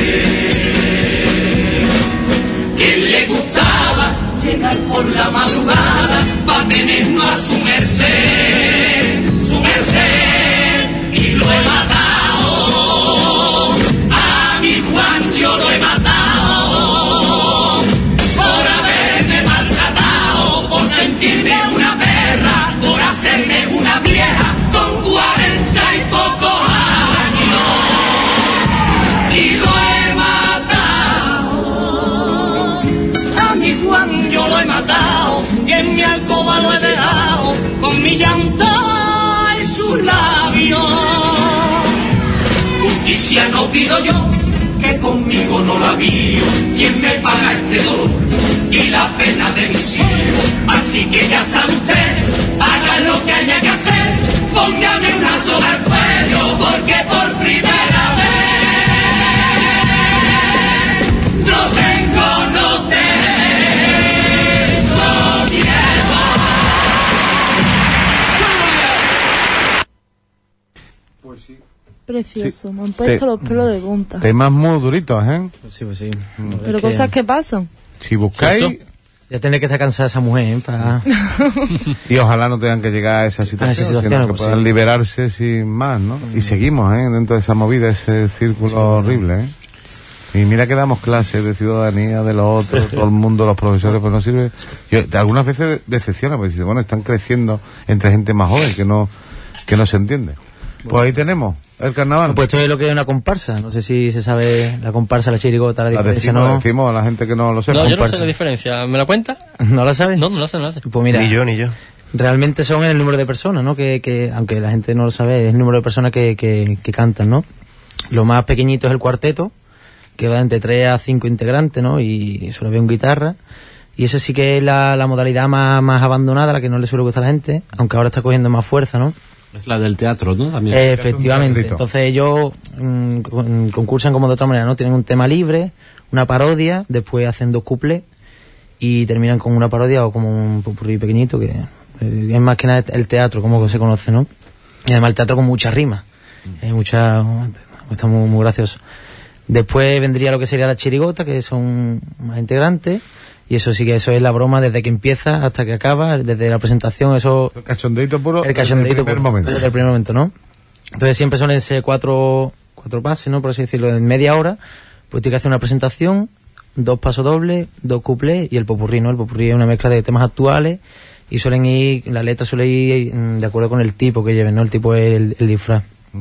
él, que le gustaba llegar por la madrugada para tenernos a su merced, su merced, y lo he matado, a mi Juan yo lo he matado, por haberme maltratado, por sentirme una perra, por hacerme una vieja con cuarenta y pocos años, y lo he matado, a mi Juan yo lo he matado, y en mi alcoba lo he dejado, con mi llanto y sus labios. Justicia no pido yo, que conmigo no la vio, quien me paga este dolor y la pena de mis hijos. Así que ya sabe usted, haga lo que haya que hacer, póngame una soga al cuello, porque por primera vez no tengo, no tengo miedo. Pues sí. Precioso, Sí. me han puesto Te- los pelos de punta. Temas muy duritos, ¿eh? Sí, pues sí. Pero cosas que pasan. Si buscáis, ¿Cierto? Ya tiene que estar cansada esa mujer, ¿eh? Para... y ojalá no tengan que llegar a esa situación, situación, sino que pues puedan sí. liberarse sin más, ¿no? Y seguimos, ¿eh? Dentro de esa movida, ese círculo horrible, ¿eh? Y mira que damos clases de ciudadanía, de los otros, todo el mundo, los profesores, pues no sirve. Yo, algunas veces decepciona, porque dice, bueno, están creciendo entre gente más joven que no, que no se entiende. Pues ahí tenemos el carnaval. Pues esto es lo que es una comparsa. No sé si se sabe la comparsa, la chirigota, la La diferencia, decimos, ¿no? la decimos a la gente que no lo sepa. No, yo no sé comparsa. la diferencia. ¿Me la cuenta? ¿No la sabes? No, no la sé, no la sé. Pues mira, Ni yo, ni yo. realmente son el número de personas, ¿no? Que, que aunque la gente no lo sabe, es el número de personas que, que, que cantan, ¿no? Lo más pequeñito es el cuarteto, que va entre tres a cinco integrantes, ¿no? Y suele haber un guitarra. Y esa sí que es la, la modalidad más, más abandonada, la que no le suele gustar a la gente, aunque ahora está cogiendo más fuerza, ¿no? Es la del teatro, ¿no? También. Eh, efectivamente. teatrito. Entonces ellos mm, con- concursan como de otra manera, ¿no? Tienen un tema libre, una parodia, después hacen dos cuplés y terminan con una parodia o como un popurrí pequeñito, que eh, es más que nada el teatro, como se conoce, ¿no? Y además el teatro con mucha rima. Hay mucha... Está muy, muy gracioso. Después vendría lo que sería la chirigota, que son más integrantes. Y eso sí que eso es la broma desde que empieza hasta que acaba, desde la presentación, eso... El cachondeito puro. El cachondeito desde el primer puro, momento. desde el primer momento, ¿no? Entonces siempre suelen ser cuatro, cuatro pases, ¿no? Por así decirlo, en media hora, pues tiene que hacer una presentación, dos pasos dobles, dos cuplés y el popurrí, ¿no? El popurrí es una mezcla de temas actuales y suelen ir, la letra suele ir mm, de acuerdo con el tipo que lleven, ¿no? El tipo es el, el disfraz.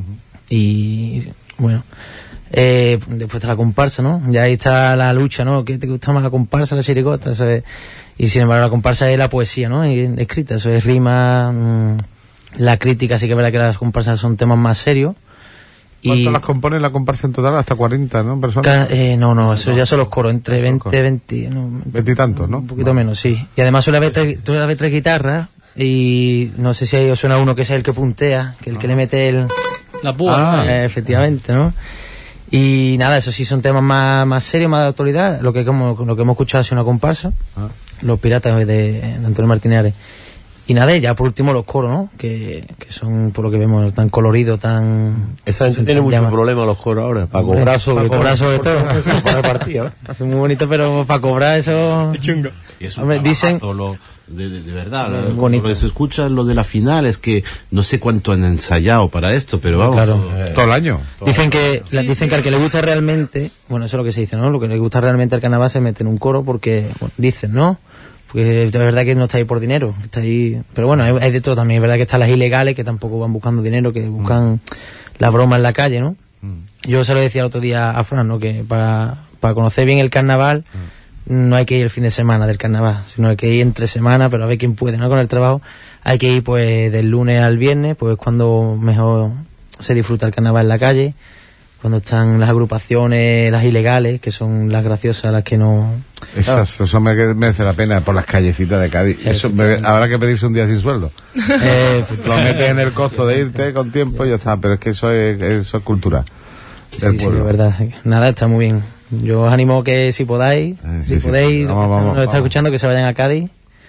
Y, bueno... Eh, después está la comparsa, ¿no? Ya ahí está la lucha, ¿no? ¿Qué te gusta más, la comparsa o la chirigota? Eso es- y sin embargo la comparsa es la poesía, ¿no? Y, escrita, eso es rima, mmm, la crítica, sí que es verdad que las comparsas son temas más serios. ¿Cuántas las compone la comparsa en total? Hasta cuarenta, ¿no? Personas. Ca- eh, no, no, eso ya son los coros, entre veinte, veinte, no, Veintitantos, ¿no? un poquito menos, sí. Y además suele haber tres, suele haber tres guitarras y no sé si ahí os suena uno que es el que puntea, que el que le mete el... La púa. Ah, eh, efectivamente, ¿no? Y nada, eso sí son temas más, más serios, más de actualidad. Lo que, como, lo que hemos escuchado es una comparsa, Ah. Los Piratas de, de Antonio Martínez Ares. Y nada, y ya por último los coros, ¿no? Que, que son, por lo que vemos, tan coloridos, tan... Esa gente tiene muchos problemas los coros ahora, para Hombre, cobrar sobre para cobrar sobre todo. para el partido. Son muy bonitos, pero para cobrar eso... Chungo. Y es un Hombre, dicen... trabajazo, lo- de, de, de verdad, Muy lo, bonito. lo que se escucha lo de la final es que no sé cuánto han ensayado para esto, pero vamos. Claro. eh, Todo el año. Dicen que la- dicen que al que le gusta realmente, bueno, eso es lo que se dice, ¿no? Lo que le gusta realmente al carnaval se mete en un coro porque, bueno, dicen, ¿no? Porque de verdad que no está ahí por dinero, está ahí, pero bueno, hay, hay de todo también, es verdad que están las ilegales que tampoco van buscando dinero, que buscan la broma en la calle, ¿no? Yo se lo decía el otro día a Fran, ¿no? Que para, para conocer bien el carnaval no hay que ir el fin de semana del carnaval, sino hay que ir entre semana, pero a ver quién puede, ¿no? Con el trabajo hay que ir pues del lunes al viernes, pues cuando mejor se disfruta el carnaval en la calle, cuando están las agrupaciones, las ilegales, que son las graciosas, las que no... Esas, eso me- merece la pena por las callecitas de Cádiz. Eso me- habrá que pedirse un día sin sueldo. Eh, Lo metes en el costo de irte con tiempo y ya está. Pero es que eso es, eso es cultura del Sí, sí, pueblo. de verdad. Sí. Nada, está muy bien. Yo os animo que si podáis, Eh, si sí, sí, podéis, sí. Vamos, los que vamos, nos está vamos. escuchando, que se vayan a Cádiz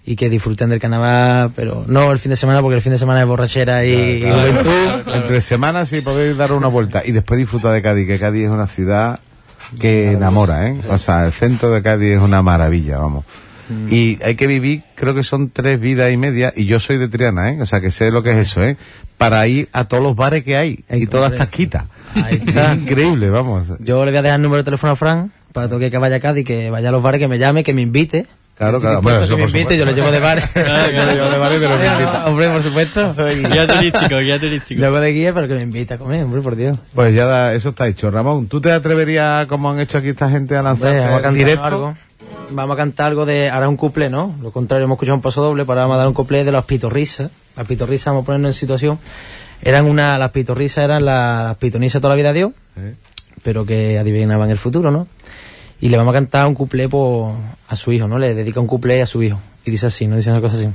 y que disfruten del carnaval, pero no el fin de semana, porque el fin de semana es borrachera y, Claro, y claro. juventud. Entre semanas sí podéis dar una vuelta y después disfrutar de Cádiz, que Cádiz es una ciudad que enamora, ¿eh? O sea, el centro de Cádiz es una maravilla, vamos. Mm. Y hay que vivir, creo que son tres vidas y media, y yo soy de Triana, ¿eh? O sea, que sé lo que es eso, ¿eh? Para ir a todos los bares que hay, Ay, y todas hombre. estas quitas. Ahí está. Es increíble, vamos. Yo le voy a dejar el número de teléfono a Fran, para todo el que vaya a Cádiz, que vaya a los bares, que me llame, que me invite. Claro, claro. Bueno, Bueno, eso que me por invite, yo lo llevo de bares. Claro, Yo lo llevo de bares y te lo invito. Hombre, por supuesto. Guía turístico, guía turístico. Luego de guía, pero que me invita a comer, hombre, por Dios. Pues ya da- eso está hecho. Ramón, ¿tú te atreverías, como han hecho aquí esta gente, a Hombre, vamos a lanzarte cantar directo? algo. Vamos a cantar algo de... Ahora un cuplé, ¿no? Lo contrario, hemos escuchado un paso doble, pero vamos a dar un cuplé de las pitorrisas. Las pitorrisas, vamos a ponernos en situación. Eran una... Las pitorrisas eran la- las pitonisas toda la vida Dios, Sí. pero que adivinaban el futuro, ¿no? Y le vamos a cantar un cuplé por, a su hijo, ¿no? Le dedica un cuplé a su hijo. Y dice así, ¿no? Dice una cosa así.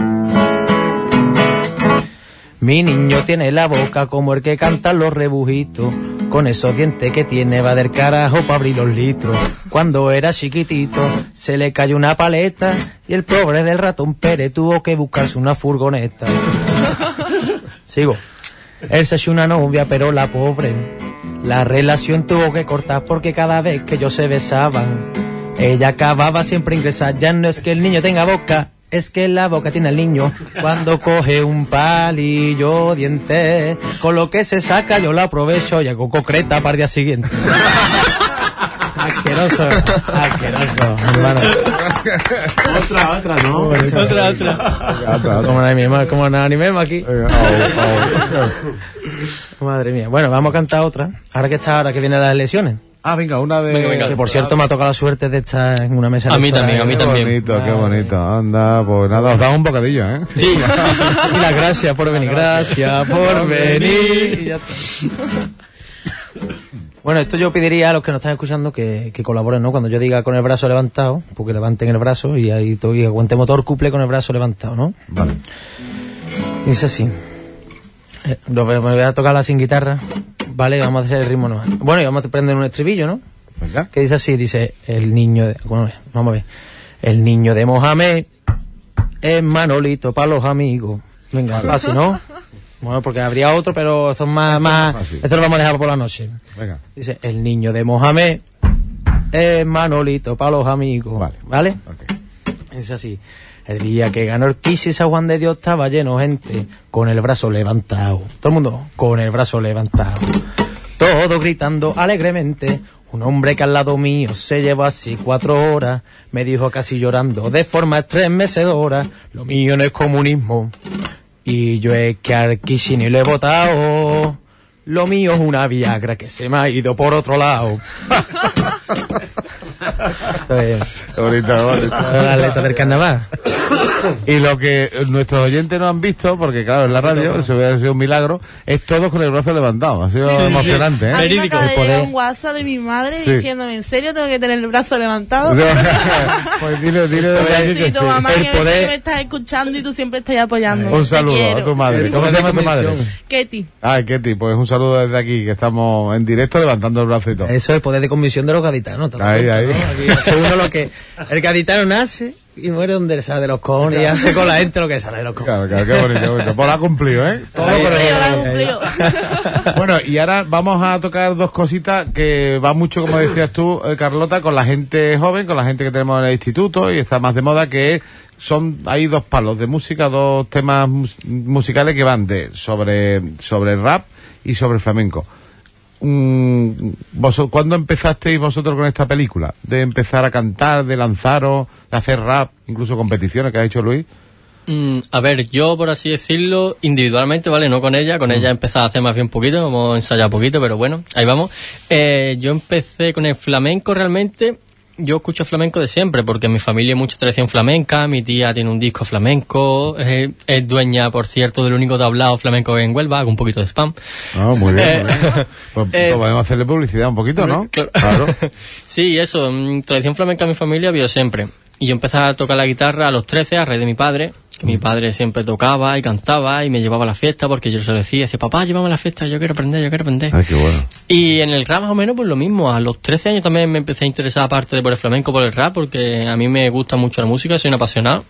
Mi niño tiene la boca como el que canta los rebujitos. Con esos dientes que tiene va del carajo para abrir los litros. Cuando era chiquitito se le cayó una paleta y el pobre del ratón Pérez tuvo que buscarse una furgoneta. Sigo. Él se echó una novia, pero la pobre la relación tuvo que cortar porque cada vez que ellos se besaban ella acababa siempre ingresar. Ya no es que el niño tenga boca, es que la boca tiene el niño. Cuando coge un palillo diente, con lo que se saca yo lo aprovecho y hago concreta para el día siguiente. Asqueroso, asqueroso, hermano. Otra, otra, ¿no? Otra, otra. Como no animemos, como no animemos aquí. Madre mía. Bueno, vamos a cantar otra. Ahora que está, ahora que vienen las elecciones. Ah, venga, una de... Venga, venga. Que por cierto me ha tocado la suerte de estar en una mesa A mí electoral. también, a mí Qué también. bonito, qué bonito. Anda, pues nada, os damos un bocadillo, ¿eh? Sí. Y las gracias por venir, gracias por venir. Y ya está. Bueno, esto yo pediría a los que nos están escuchando que, que colaboren, ¿no? Cuando yo diga con el brazo levantado, porque levanten el brazo y ahí todo, y aguantemos todo el cuplé con el brazo levantado, ¿no? Vale. Dice así. Eh, lo- me voy a tocarla sin guitarra, ¿vale? Y vamos a hacer el ritmo nomás. Bueno, y vamos a prender un estribillo, ¿no? Venga. Que dice así, dice, el niño de... Bueno, vamos a ver. El niño de Mohamed es Manolito para los amigos. Venga, fácil, ¿no? Bueno, porque habría otro, pero esto es más... Eso más es más fácil. esto lo vamos a dejar por la noche. Venga. Dice, el niño de Mohamed es Manolito para los amigos. Vale. ¿Vale? Ok. Es así. El día que ganó el Kiss, San Juan de Dios estaba lleno de gente, con el brazo levantado. Todo el mundo con el brazo levantado. Todo gritando alegremente. Un hombre que al lado mío se llevó así cuatro horas, me dijo casi llorando de forma estremecedora, lo mío no es comunismo, y yo es que al Kiss ni lo he votado. Lo mío es una Viagra que se me ha ido por otro lado. Qué bonito, qué bonito. La letra del carnaval. Y lo que nuestros oyentes no han visto, porque claro, en la radio, eso hubiera sido un milagro, es todos con el brazo levantado. Ha sido Sí, sí, emocionante, A ¿eh? mí me acaba de el poder. llegar un WhatsApp de mi madre Sí. diciéndome, ¿en serio tengo que tener el brazo levantado? Pues dile, dile desde aquí que Sí, sí. tu mamá, El que poder- me estás escuchando y tú siempre estás apoyando. Un Te saludo quiero. a tu madre. ¿Cómo se llama tu madre? Ketty. Ay, Ketty, pues un saludo desde aquí, que estamos en directo levantando el brazo y todo. Eso es el poder de convicción de los gaditanos. ¿te das Ahí, cuenta, ahí. no? Aquí hace uno lo que... El gaditano nace y muere donde sale de los cojones y hace con la gente lo que sale de los cojones. Claro, claro, qué bonito, qué bonito. Pues lo ha cumplido, ¿eh? Todo Ahí, por el- Cumplido, la ahí, cumplido. Bueno, y ahora vamos a tocar dos cositas que van mucho, como decías tú, eh, Carlota, con la gente joven, con la gente que tenemos en el instituto, y está más de moda, que es- son, hay dos palos de música, dos temas mus- musicales que van de sobre, sobre rap y sobre flamenco. Mm, vos- ¿Cuándo empezasteis vosotros con esta película? De empezar a cantar, de lanzaros, de hacer rap, incluso competiciones que ha hecho Luis. Mm, a ver, yo por así decirlo, individualmente, ¿vale? No con ella, con ella he empezado a hacer más bien poquito, hemos ensayado poquito, pero bueno, ahí vamos. Eh, yo empecé con el flamenco realmente, yo escucho flamenco de siempre, porque en mi familia hay mucha tradición flamenca, mi tía tiene un disco flamenco, es, es dueña, por cierto, del único tablao flamenco en Huelva, hago un poquito de spam. Ah, muy bien, Eh, muy bien. Pues, eh, pues podemos hacerle publicidad un poquito, ¿no? Claro. Claro. Sí, eso, mm, tradición flamenca en mi familia vio siempre. Y yo empecé a tocar la guitarra a los trece, a raíz de mi padre. Que mi padre siempre tocaba y cantaba y me llevaba a la fiesta porque yo se lo decía, decía, papá, llévame a la fiesta, yo quiero aprender, yo quiero aprender. Ay, qué bueno. Y en el rap más o menos pues lo mismo, a los trece años también me empecé a interesar aparte de por el flamenco, por el rap, porque a mí me gusta mucho la música, soy un apasionado.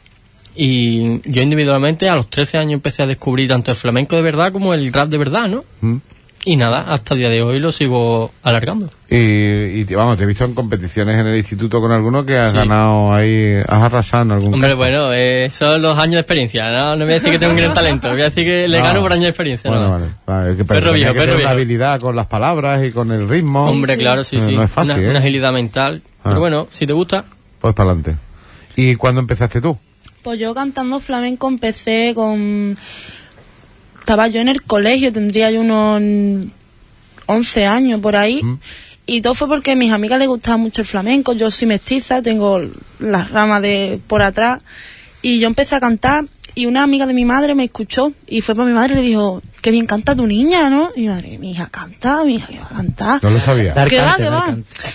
Y yo individualmente a los trece años empecé a descubrir tanto el flamenco de verdad como el rap de verdad, ¿no? Mm. Y nada, hasta el día de hoy lo sigo alargando. Y, y te- vamos, te he visto en competiciones en el instituto con alguno que has Sí. ganado ahí, has arrasado en algún Hombre, caso. bueno, eh, son los años de experiencia, ¿no? No voy a decir que tengo un gran talento, voy a decir que le No. gano por años de experiencia, Bueno, ¿no? vale, vale, que Perro tenía viejo, que perro tener una viejo. habilidad con las palabras y con el ritmo. Hombre, claro, sí, Eh, sí. No es fácil, una, ¿eh? una agilidad mental. Ah. Pero bueno, si te gusta, Pues para adelante. ¿Y cuándo empezaste tú? Pues yo cantando flamenco empecé con... Estaba yo en el colegio, tendría yo unos once años por ahí. Y todo fue porque a mis amigas les gustaba mucho el flamenco. Yo soy mestiza, tengo las ramas de por atrás. Y yo empecé a cantar y una amiga de mi madre me escuchó y fue para mi madre y le dijo, qué bien canta tu niña, ¿no? Y mi madre, mi hija canta, mi hija que va a cantar. No lo sabía. Dar ¿Qué va, cante, qué dar va?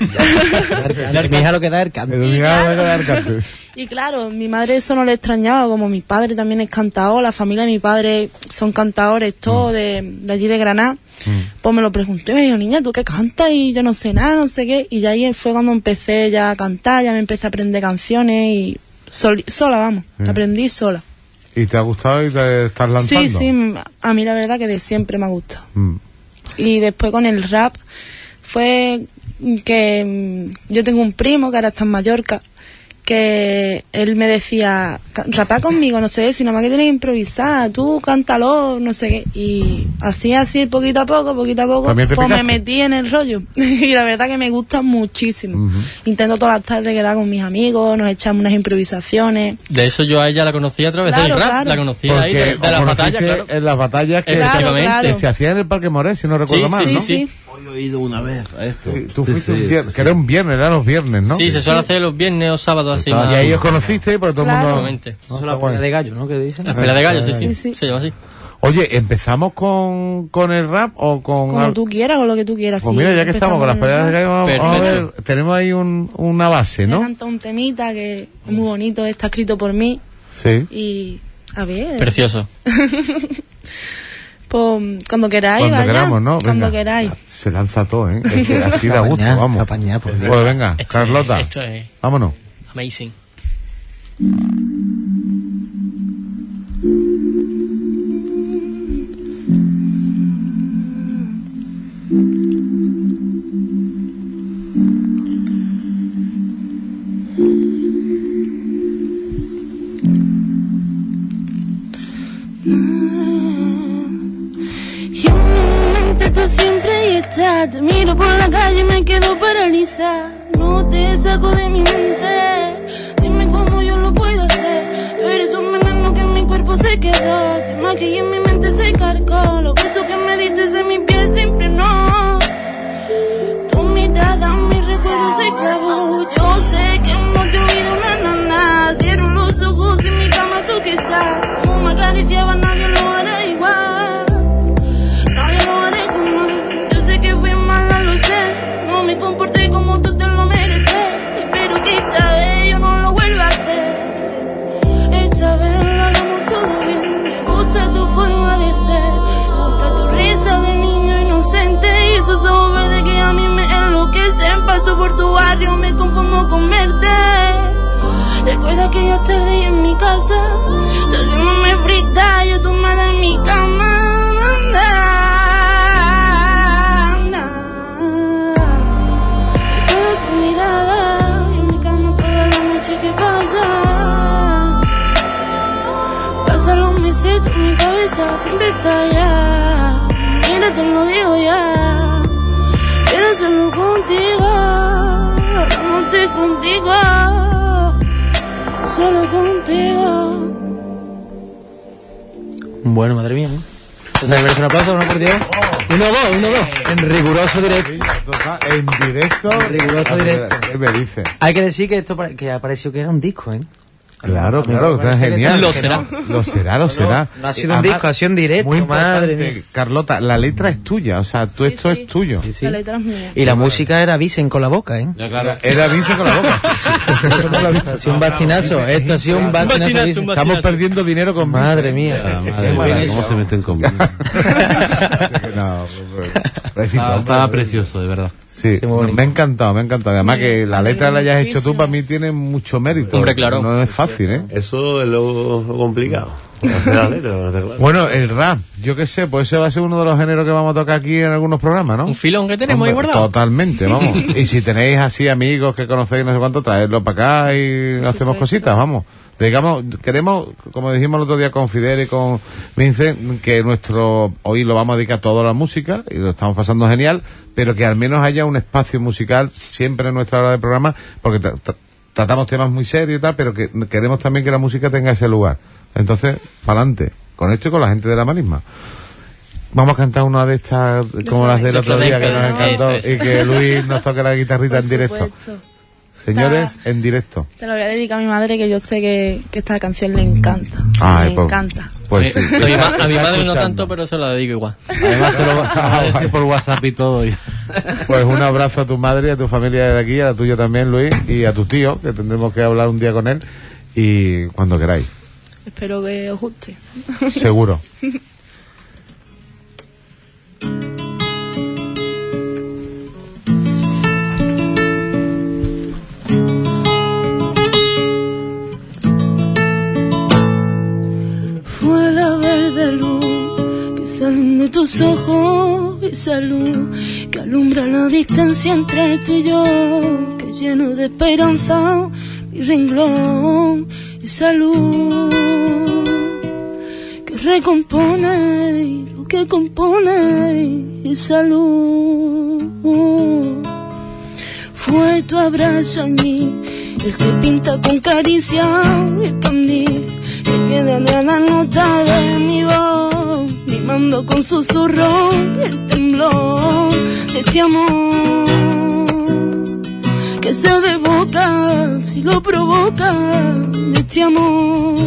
cante. Dar- Mi hija lo que da es cante. Pero mi hija me queda el cante. Y claro, mi madre eso no le extrañaba, como mi padre también es cantador, la familia de mi padre son cantadores todos de, de allí de Granada. Pues me lo pregunté y me dijo, niña, ¿tú qué cantas? Y yo no sé nada, no sé qué. Y de ahí fue cuando empecé ya a cantar, ya me empecé a aprender canciones y sol- sola, vamos, Mm. aprendí sola. ¿Y te ha gustado y te estás lanzando? Sí, sí, m- a mí la verdad que de siempre me ha gustado. Mm. Y después con el rap fue que mm, yo tengo un primo que ahora está en Mallorca, que él me decía, "Ca- rapá conmigo, no sé, si nada más que tienes que improvisar, tú cántalo, no sé qué". Y así, así, poquito a poco, poquito a poco, ¿También te pues me picaste? metí en el rollo. Y la verdad que me gusta muchísimo. Intento todas las tardes quedar con mis amigos, nos echamos unas improvisaciones. de eso yo a ella la conocí a través Claro, del rap, claro. la conocí ahí, Porque de, de os las conociste batallas, claro. en las batallas que, Efectivamente. Claro, que claro. se hacían en el Parque Morés, si no recuerdo Sí, mal, sí, ¿no? sí. Hoy he oído una vez a esto. Sí, Tú Sí, fuiste sí, un viernes, sí, que era un viernes, eran los viernes, ¿no? Sí, se suele hacer los viernes o sábados así. Estaba- más- Y ahí os conocisteis, porque todo el Claro. mundo... Exactamente. Eso es la pelea de gallo, ¿no? Que dicen. La pelea de gallos, sí, sí, Sí, sí. se llama así. Oye, ¿empezamos con, con el rap o con...? Como al- tú quieras, con lo que tú quieras. Pues sí, mira, ya que estamos con las empezamos peleas de gallo, vamos, vamos a ver, Perfecto. tenemos ahí un, una base, Me ¿no? canta un temita que es muy bonito, está escrito por mí Sí. y a ver, Precioso. pues, cuando queráis, Cuando vaya, queramos, ¿no? cuando Venga. queráis. Se lanza todo, ¿eh? Es que así da gusto, Apañá, vamos. apañá, por Dios. Pues venga, Esto Carlota, es- Esto es vámonos. amazing. Y en mi mente tú siempre ahí estás. Te miro por la calle y me quedo paralizada. No te saco de mi mente. Dime cómo yo lo puedo hacer. Tú eres un veneno que en mi cuerpo se quedó. Te maquillé y en mi mente se cargó. Los besos que me diste en mi piel siempre no. Tu mirada, mi recuerdo se clavó. Yo sé que no te olvido, na, na, na. Cierro los ojos y en mi cama tú que estás. Como me acariciaba, nadie lo hará igual. Nadie lo hará como yo sé que fui mala, lo sé. No me comporté como tú te lo mereces. Espero que esta vez yo no lo vuelva a hacer. Esta vez lo hagamos todo bien. Me gusta tu forma de ser. Me gusta tu risa de niño inocente. Y esos ojos verdes que a mí me enloquecen. Paso por tu barrio, me conformo con verte. Recuerda aquellas tardes en mi casa. Tú haciéndome frita, yo tomada en mi cama. Recuerdo tu mirada y en mi cama toda la noche que pasa. Pasan los meses, tú en mi cabeza siempre está allá. Mira, te lo digo ya. Quiero hacerlo contigo, hablándote contigo, solo contigo. Bueno, madre mía, ¿no? Entonces, ¿merece un aplauso, no, por Dios? Uno, dos, uno, dos. En riguroso directo. En directo. Riguroso directo. ¿Qué me dice? Hay que decir que esto pare- que apareció que era un disco, ¿eh? Claro, A mí me claro, está parece que genial. lo Que será. no. Lo será, lo será. no ha sido un Además, disco, ha sido un directo, Muy madre importante, mía. Carlota, la letra es tuya, o sea, tú Sí, esto sí. es tuyo. La letra es mía. Y la música era Vicen con la boca, ¿eh? Era, era Vince con la boca. Esto ha sido un bastinazo, esto ha sido un bastinazo. bastinazo, Vicen. un Estamos perdiendo dinero con Madre Vince. mía. Ah, Qué madre mía, maravilla. ¿cómo se meten conmigo? No, pues, pues, Ah, estaba precioso, de verdad. Sí, Sí, Sí, muy bonito. me ha encantado, me ha encantado. Además que la letra la hayas hecho tú, Muchísimo. para mí tiene mucho mérito. Hombre, claro. No es fácil, ¿eh? Eso es lo, lo complicado. Hacer la letra, hacer la- Bueno, el rap, yo qué sé, pues ese va a ser uno de los géneros que vamos a tocar aquí en algunos programas, ¿no? Un filón que tenemos ahí Hombre, guardado. Totalmente, vamos. Y si tenéis así amigos que conocéis no sé cuánto, traedlo para acá y hacemos supuesto. cositas, vamos. Digamos, queremos, como dijimos el otro día con Fidel y con Vince, que nuestro, hoy lo vamos a dedicar todo a la música, y lo estamos pasando genial, pero que al menos haya un espacio musical siempre en nuestra hora de programa, porque tra- tra- tratamos temas muy serios y tal, pero que queremos también que la música tenga ese lugar. Entonces, para adelante, con esto y con la gente de la marisma. Vamos a cantar una de estas, como las del otro día, que nos encantó, Eso, eso. y que Luis nos toque la guitarrita Por en directo. supuesto. Señores, en directo. Se lo voy a dedicar a mi madre, que yo sé que, que esta canción le encanta. Ay, le pues- encanta. Pues sí. a, mi, ma- a mi Está madre no escuchando. tanto, pero se la dedico igual. Además te lo vas a decir por WhatsApp y todo. y- Pues un abrazo a tu madre y a tu familia de aquí, a la tuya también, Luis, y a tu tío, que tendremos que hablar un día con él, y cuando queráis, Espero que os guste. seguro. Fue la verde luz que salen de tus ojos, esa luz que alumbra la distancia entre tú y yo, que lleno de esperanza mi renglón, esa luz que recompone lo que compone, esa luz. Fue tu abrazo en mí, el que pinta con caricia el candil, el que da la nota de mi voz, mimando con susurro el temblor de este amor que se desboca si lo provoca, de este amor.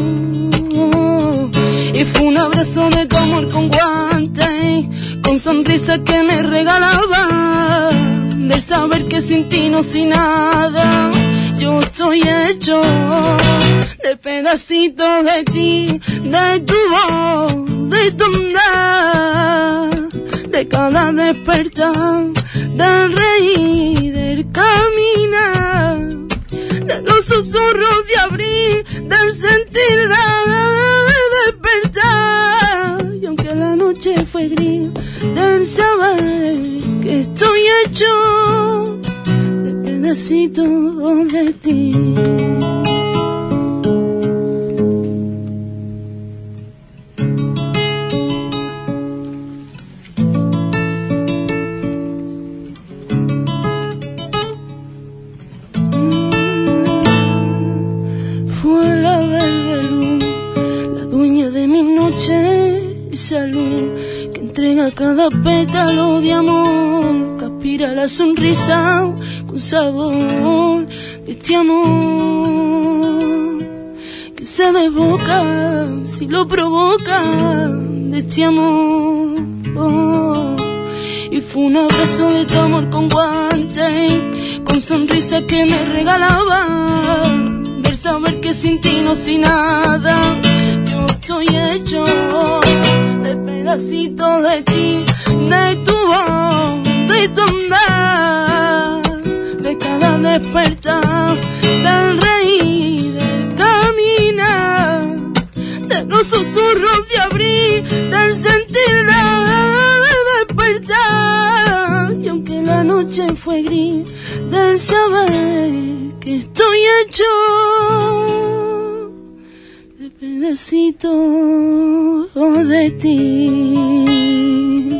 Y fue un abrazo de tu amor con guantes, con sonrisa que me regalaba, del saber que sin ti no soy nada. Yo estoy hecho de pedacitos de ti, de tu voz, de tu andar, de cada despertar, del reír, del caminar, de los susurros de abrir, del sentir de despertar. Y aunque la noche fue gris, del saber que estoy hecho de pedacitos de ti. Fue la verde luz, la dueña de mi noche, esa luz que entrega cada pétalo de amor, que aspira la sonrisa con sabor de este amor, que se desboca si lo provoca, de este amor. Oh. Y fue un abrazo de tu amor con guantes, con sonrisa que me regalaba, del saber que sin ti no soy nada. Yo estoy hecho de pedacitos de ti, de tu voz, de tu andar, de cada despertar, del reír, del caminar, de los susurros de abrir, del sentir de despertar. Y aunque la noche fue gris, del saber que estoy hecho de pedacitos de ti.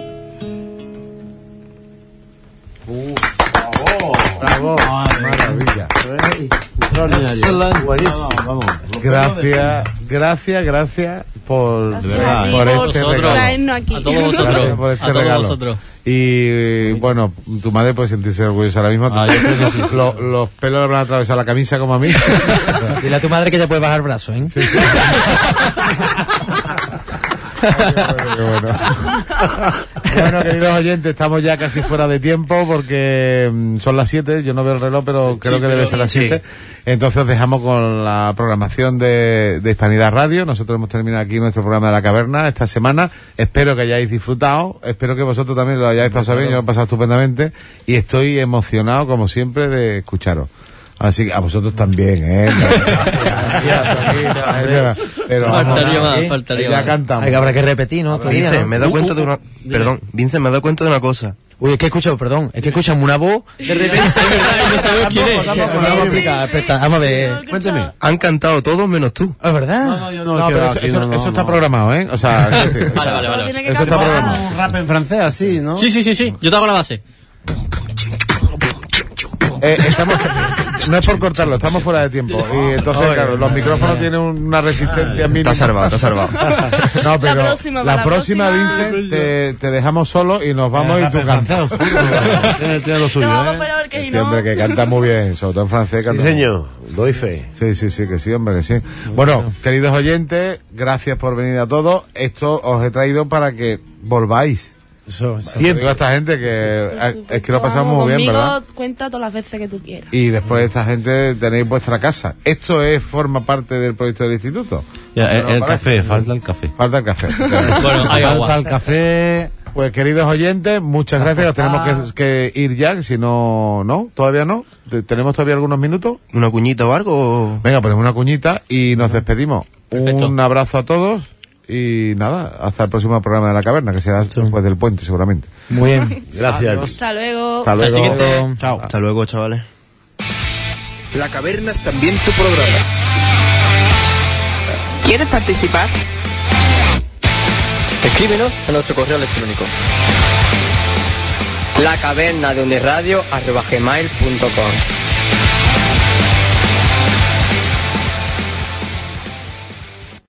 Bravo, maravilla. Extraordinario. Buenísimo. Vamos. Gracias, gracias, gracias por, Gracias de verdad, a ti por por este vosotros. regalo. traernos aquí. A todos vosotros. Gracias por este a todos regalo. vosotros. Y bueno, tu madre puede sentirse orgullosa ahora mismo. Ah, yo creo que sí. Lo- los pelos le van a atravesar la camisa como a mí. Dile a tu madre que ya puede bajar el brazo, ¿eh? Qué bueno. Bueno, queridos oyentes, estamos ya casi fuera de tiempo porque mm, son las siete, yo no veo el reloj, pero sí, creo que debe ser las siete. Sí. Entonces os dejamos con la programación de, de Hispanidad Radio. Nosotros hemos terminado aquí nuestro programa de La Caverna esta semana. Espero que hayáis disfrutado, espero que vosotros también lo hayáis pasado bien, yo lo he pasado estupendamente y estoy emocionado, como siempre, de escucharos. Así que a vosotros también, ¿eh? Pero faltaría más, faltaría ya más. cantamos. Hay que habrá que repetir, ¿no? Otro día, Vince, ¿no? me he dado Uh, cuenta uh, de una... uh, Perdón, Vince, me he dado cuenta de una cosa. Uy, es que he escuchado, perdón, es que escuchamos una voz de repente. No sabemos quién es. Vamos a explicar, espera, vamos a ver. Cuéntame. Han cantado todos menos tú. ¿Es verdad? No, no, yo no, No, que pero va, eso, aquí eso, no, no, eso está no. programado, ¿eh? O sea, es decir, Vale, vale, vale. Tiene que eso está cantar. programado. Un rap en francés así, ¿no? Sí, sí, sí, sí. Yo te hago la base. Eh, estamos, no es por cortarlo, estamos fuera de tiempo. Y entonces, Oye, claro, los micrófonos tienen una resistencia mínima. Está salvado, está salvado. No, pero La próxima, la la próxima, próxima. Vincent, te, te dejamos solo y nos vamos Eh, y rap tú en cantas. francés oscuro, tiene, tiene lo No, suyo, vamos ¿eh? fuera porque si Siempre no... que canta muy bien, sobre todo en francés. Sí, Canta señor, doy fe. Sí, sí, sí, que sí, hombre, que sí. Bueno, queridos oyentes, gracias por venir a todos. Esto os he traído para que volváis. Eso, Siempre. Digo a esta gente que es que lo pasamos muy bien, Conmigo ¿verdad? cuenta todas las veces que tú quieras. Y después esta gente tenéis vuestra casa. Esto es forma parte del proyecto del instituto. Ya, el, ¿No el parece? café, falta el café. Falta el café. Bueno, hay agua. Falta el café. Pues queridos oyentes, muchas gracias. Os tenemos que, que ir ya, si no, no, todavía no. Te- ¿Tenemos todavía algunos minutos? ¿Una cuñita o algo? Venga, ponemos una cuñita y nos despedimos. Perfecto. Un abrazo a todos y nada, hasta el próximo programa de La Caverna, que será después del puente seguramente. muy bien. Gracias. Hasta luego. Hasta Hasta el luego. siguiente. Chao. Hasta luego, chavales. La Caverna es también tu programa. ¿Quieres participar? Escríbenos a nuestro correo electrónico. La caverna de uniradio arroba gmail punto com.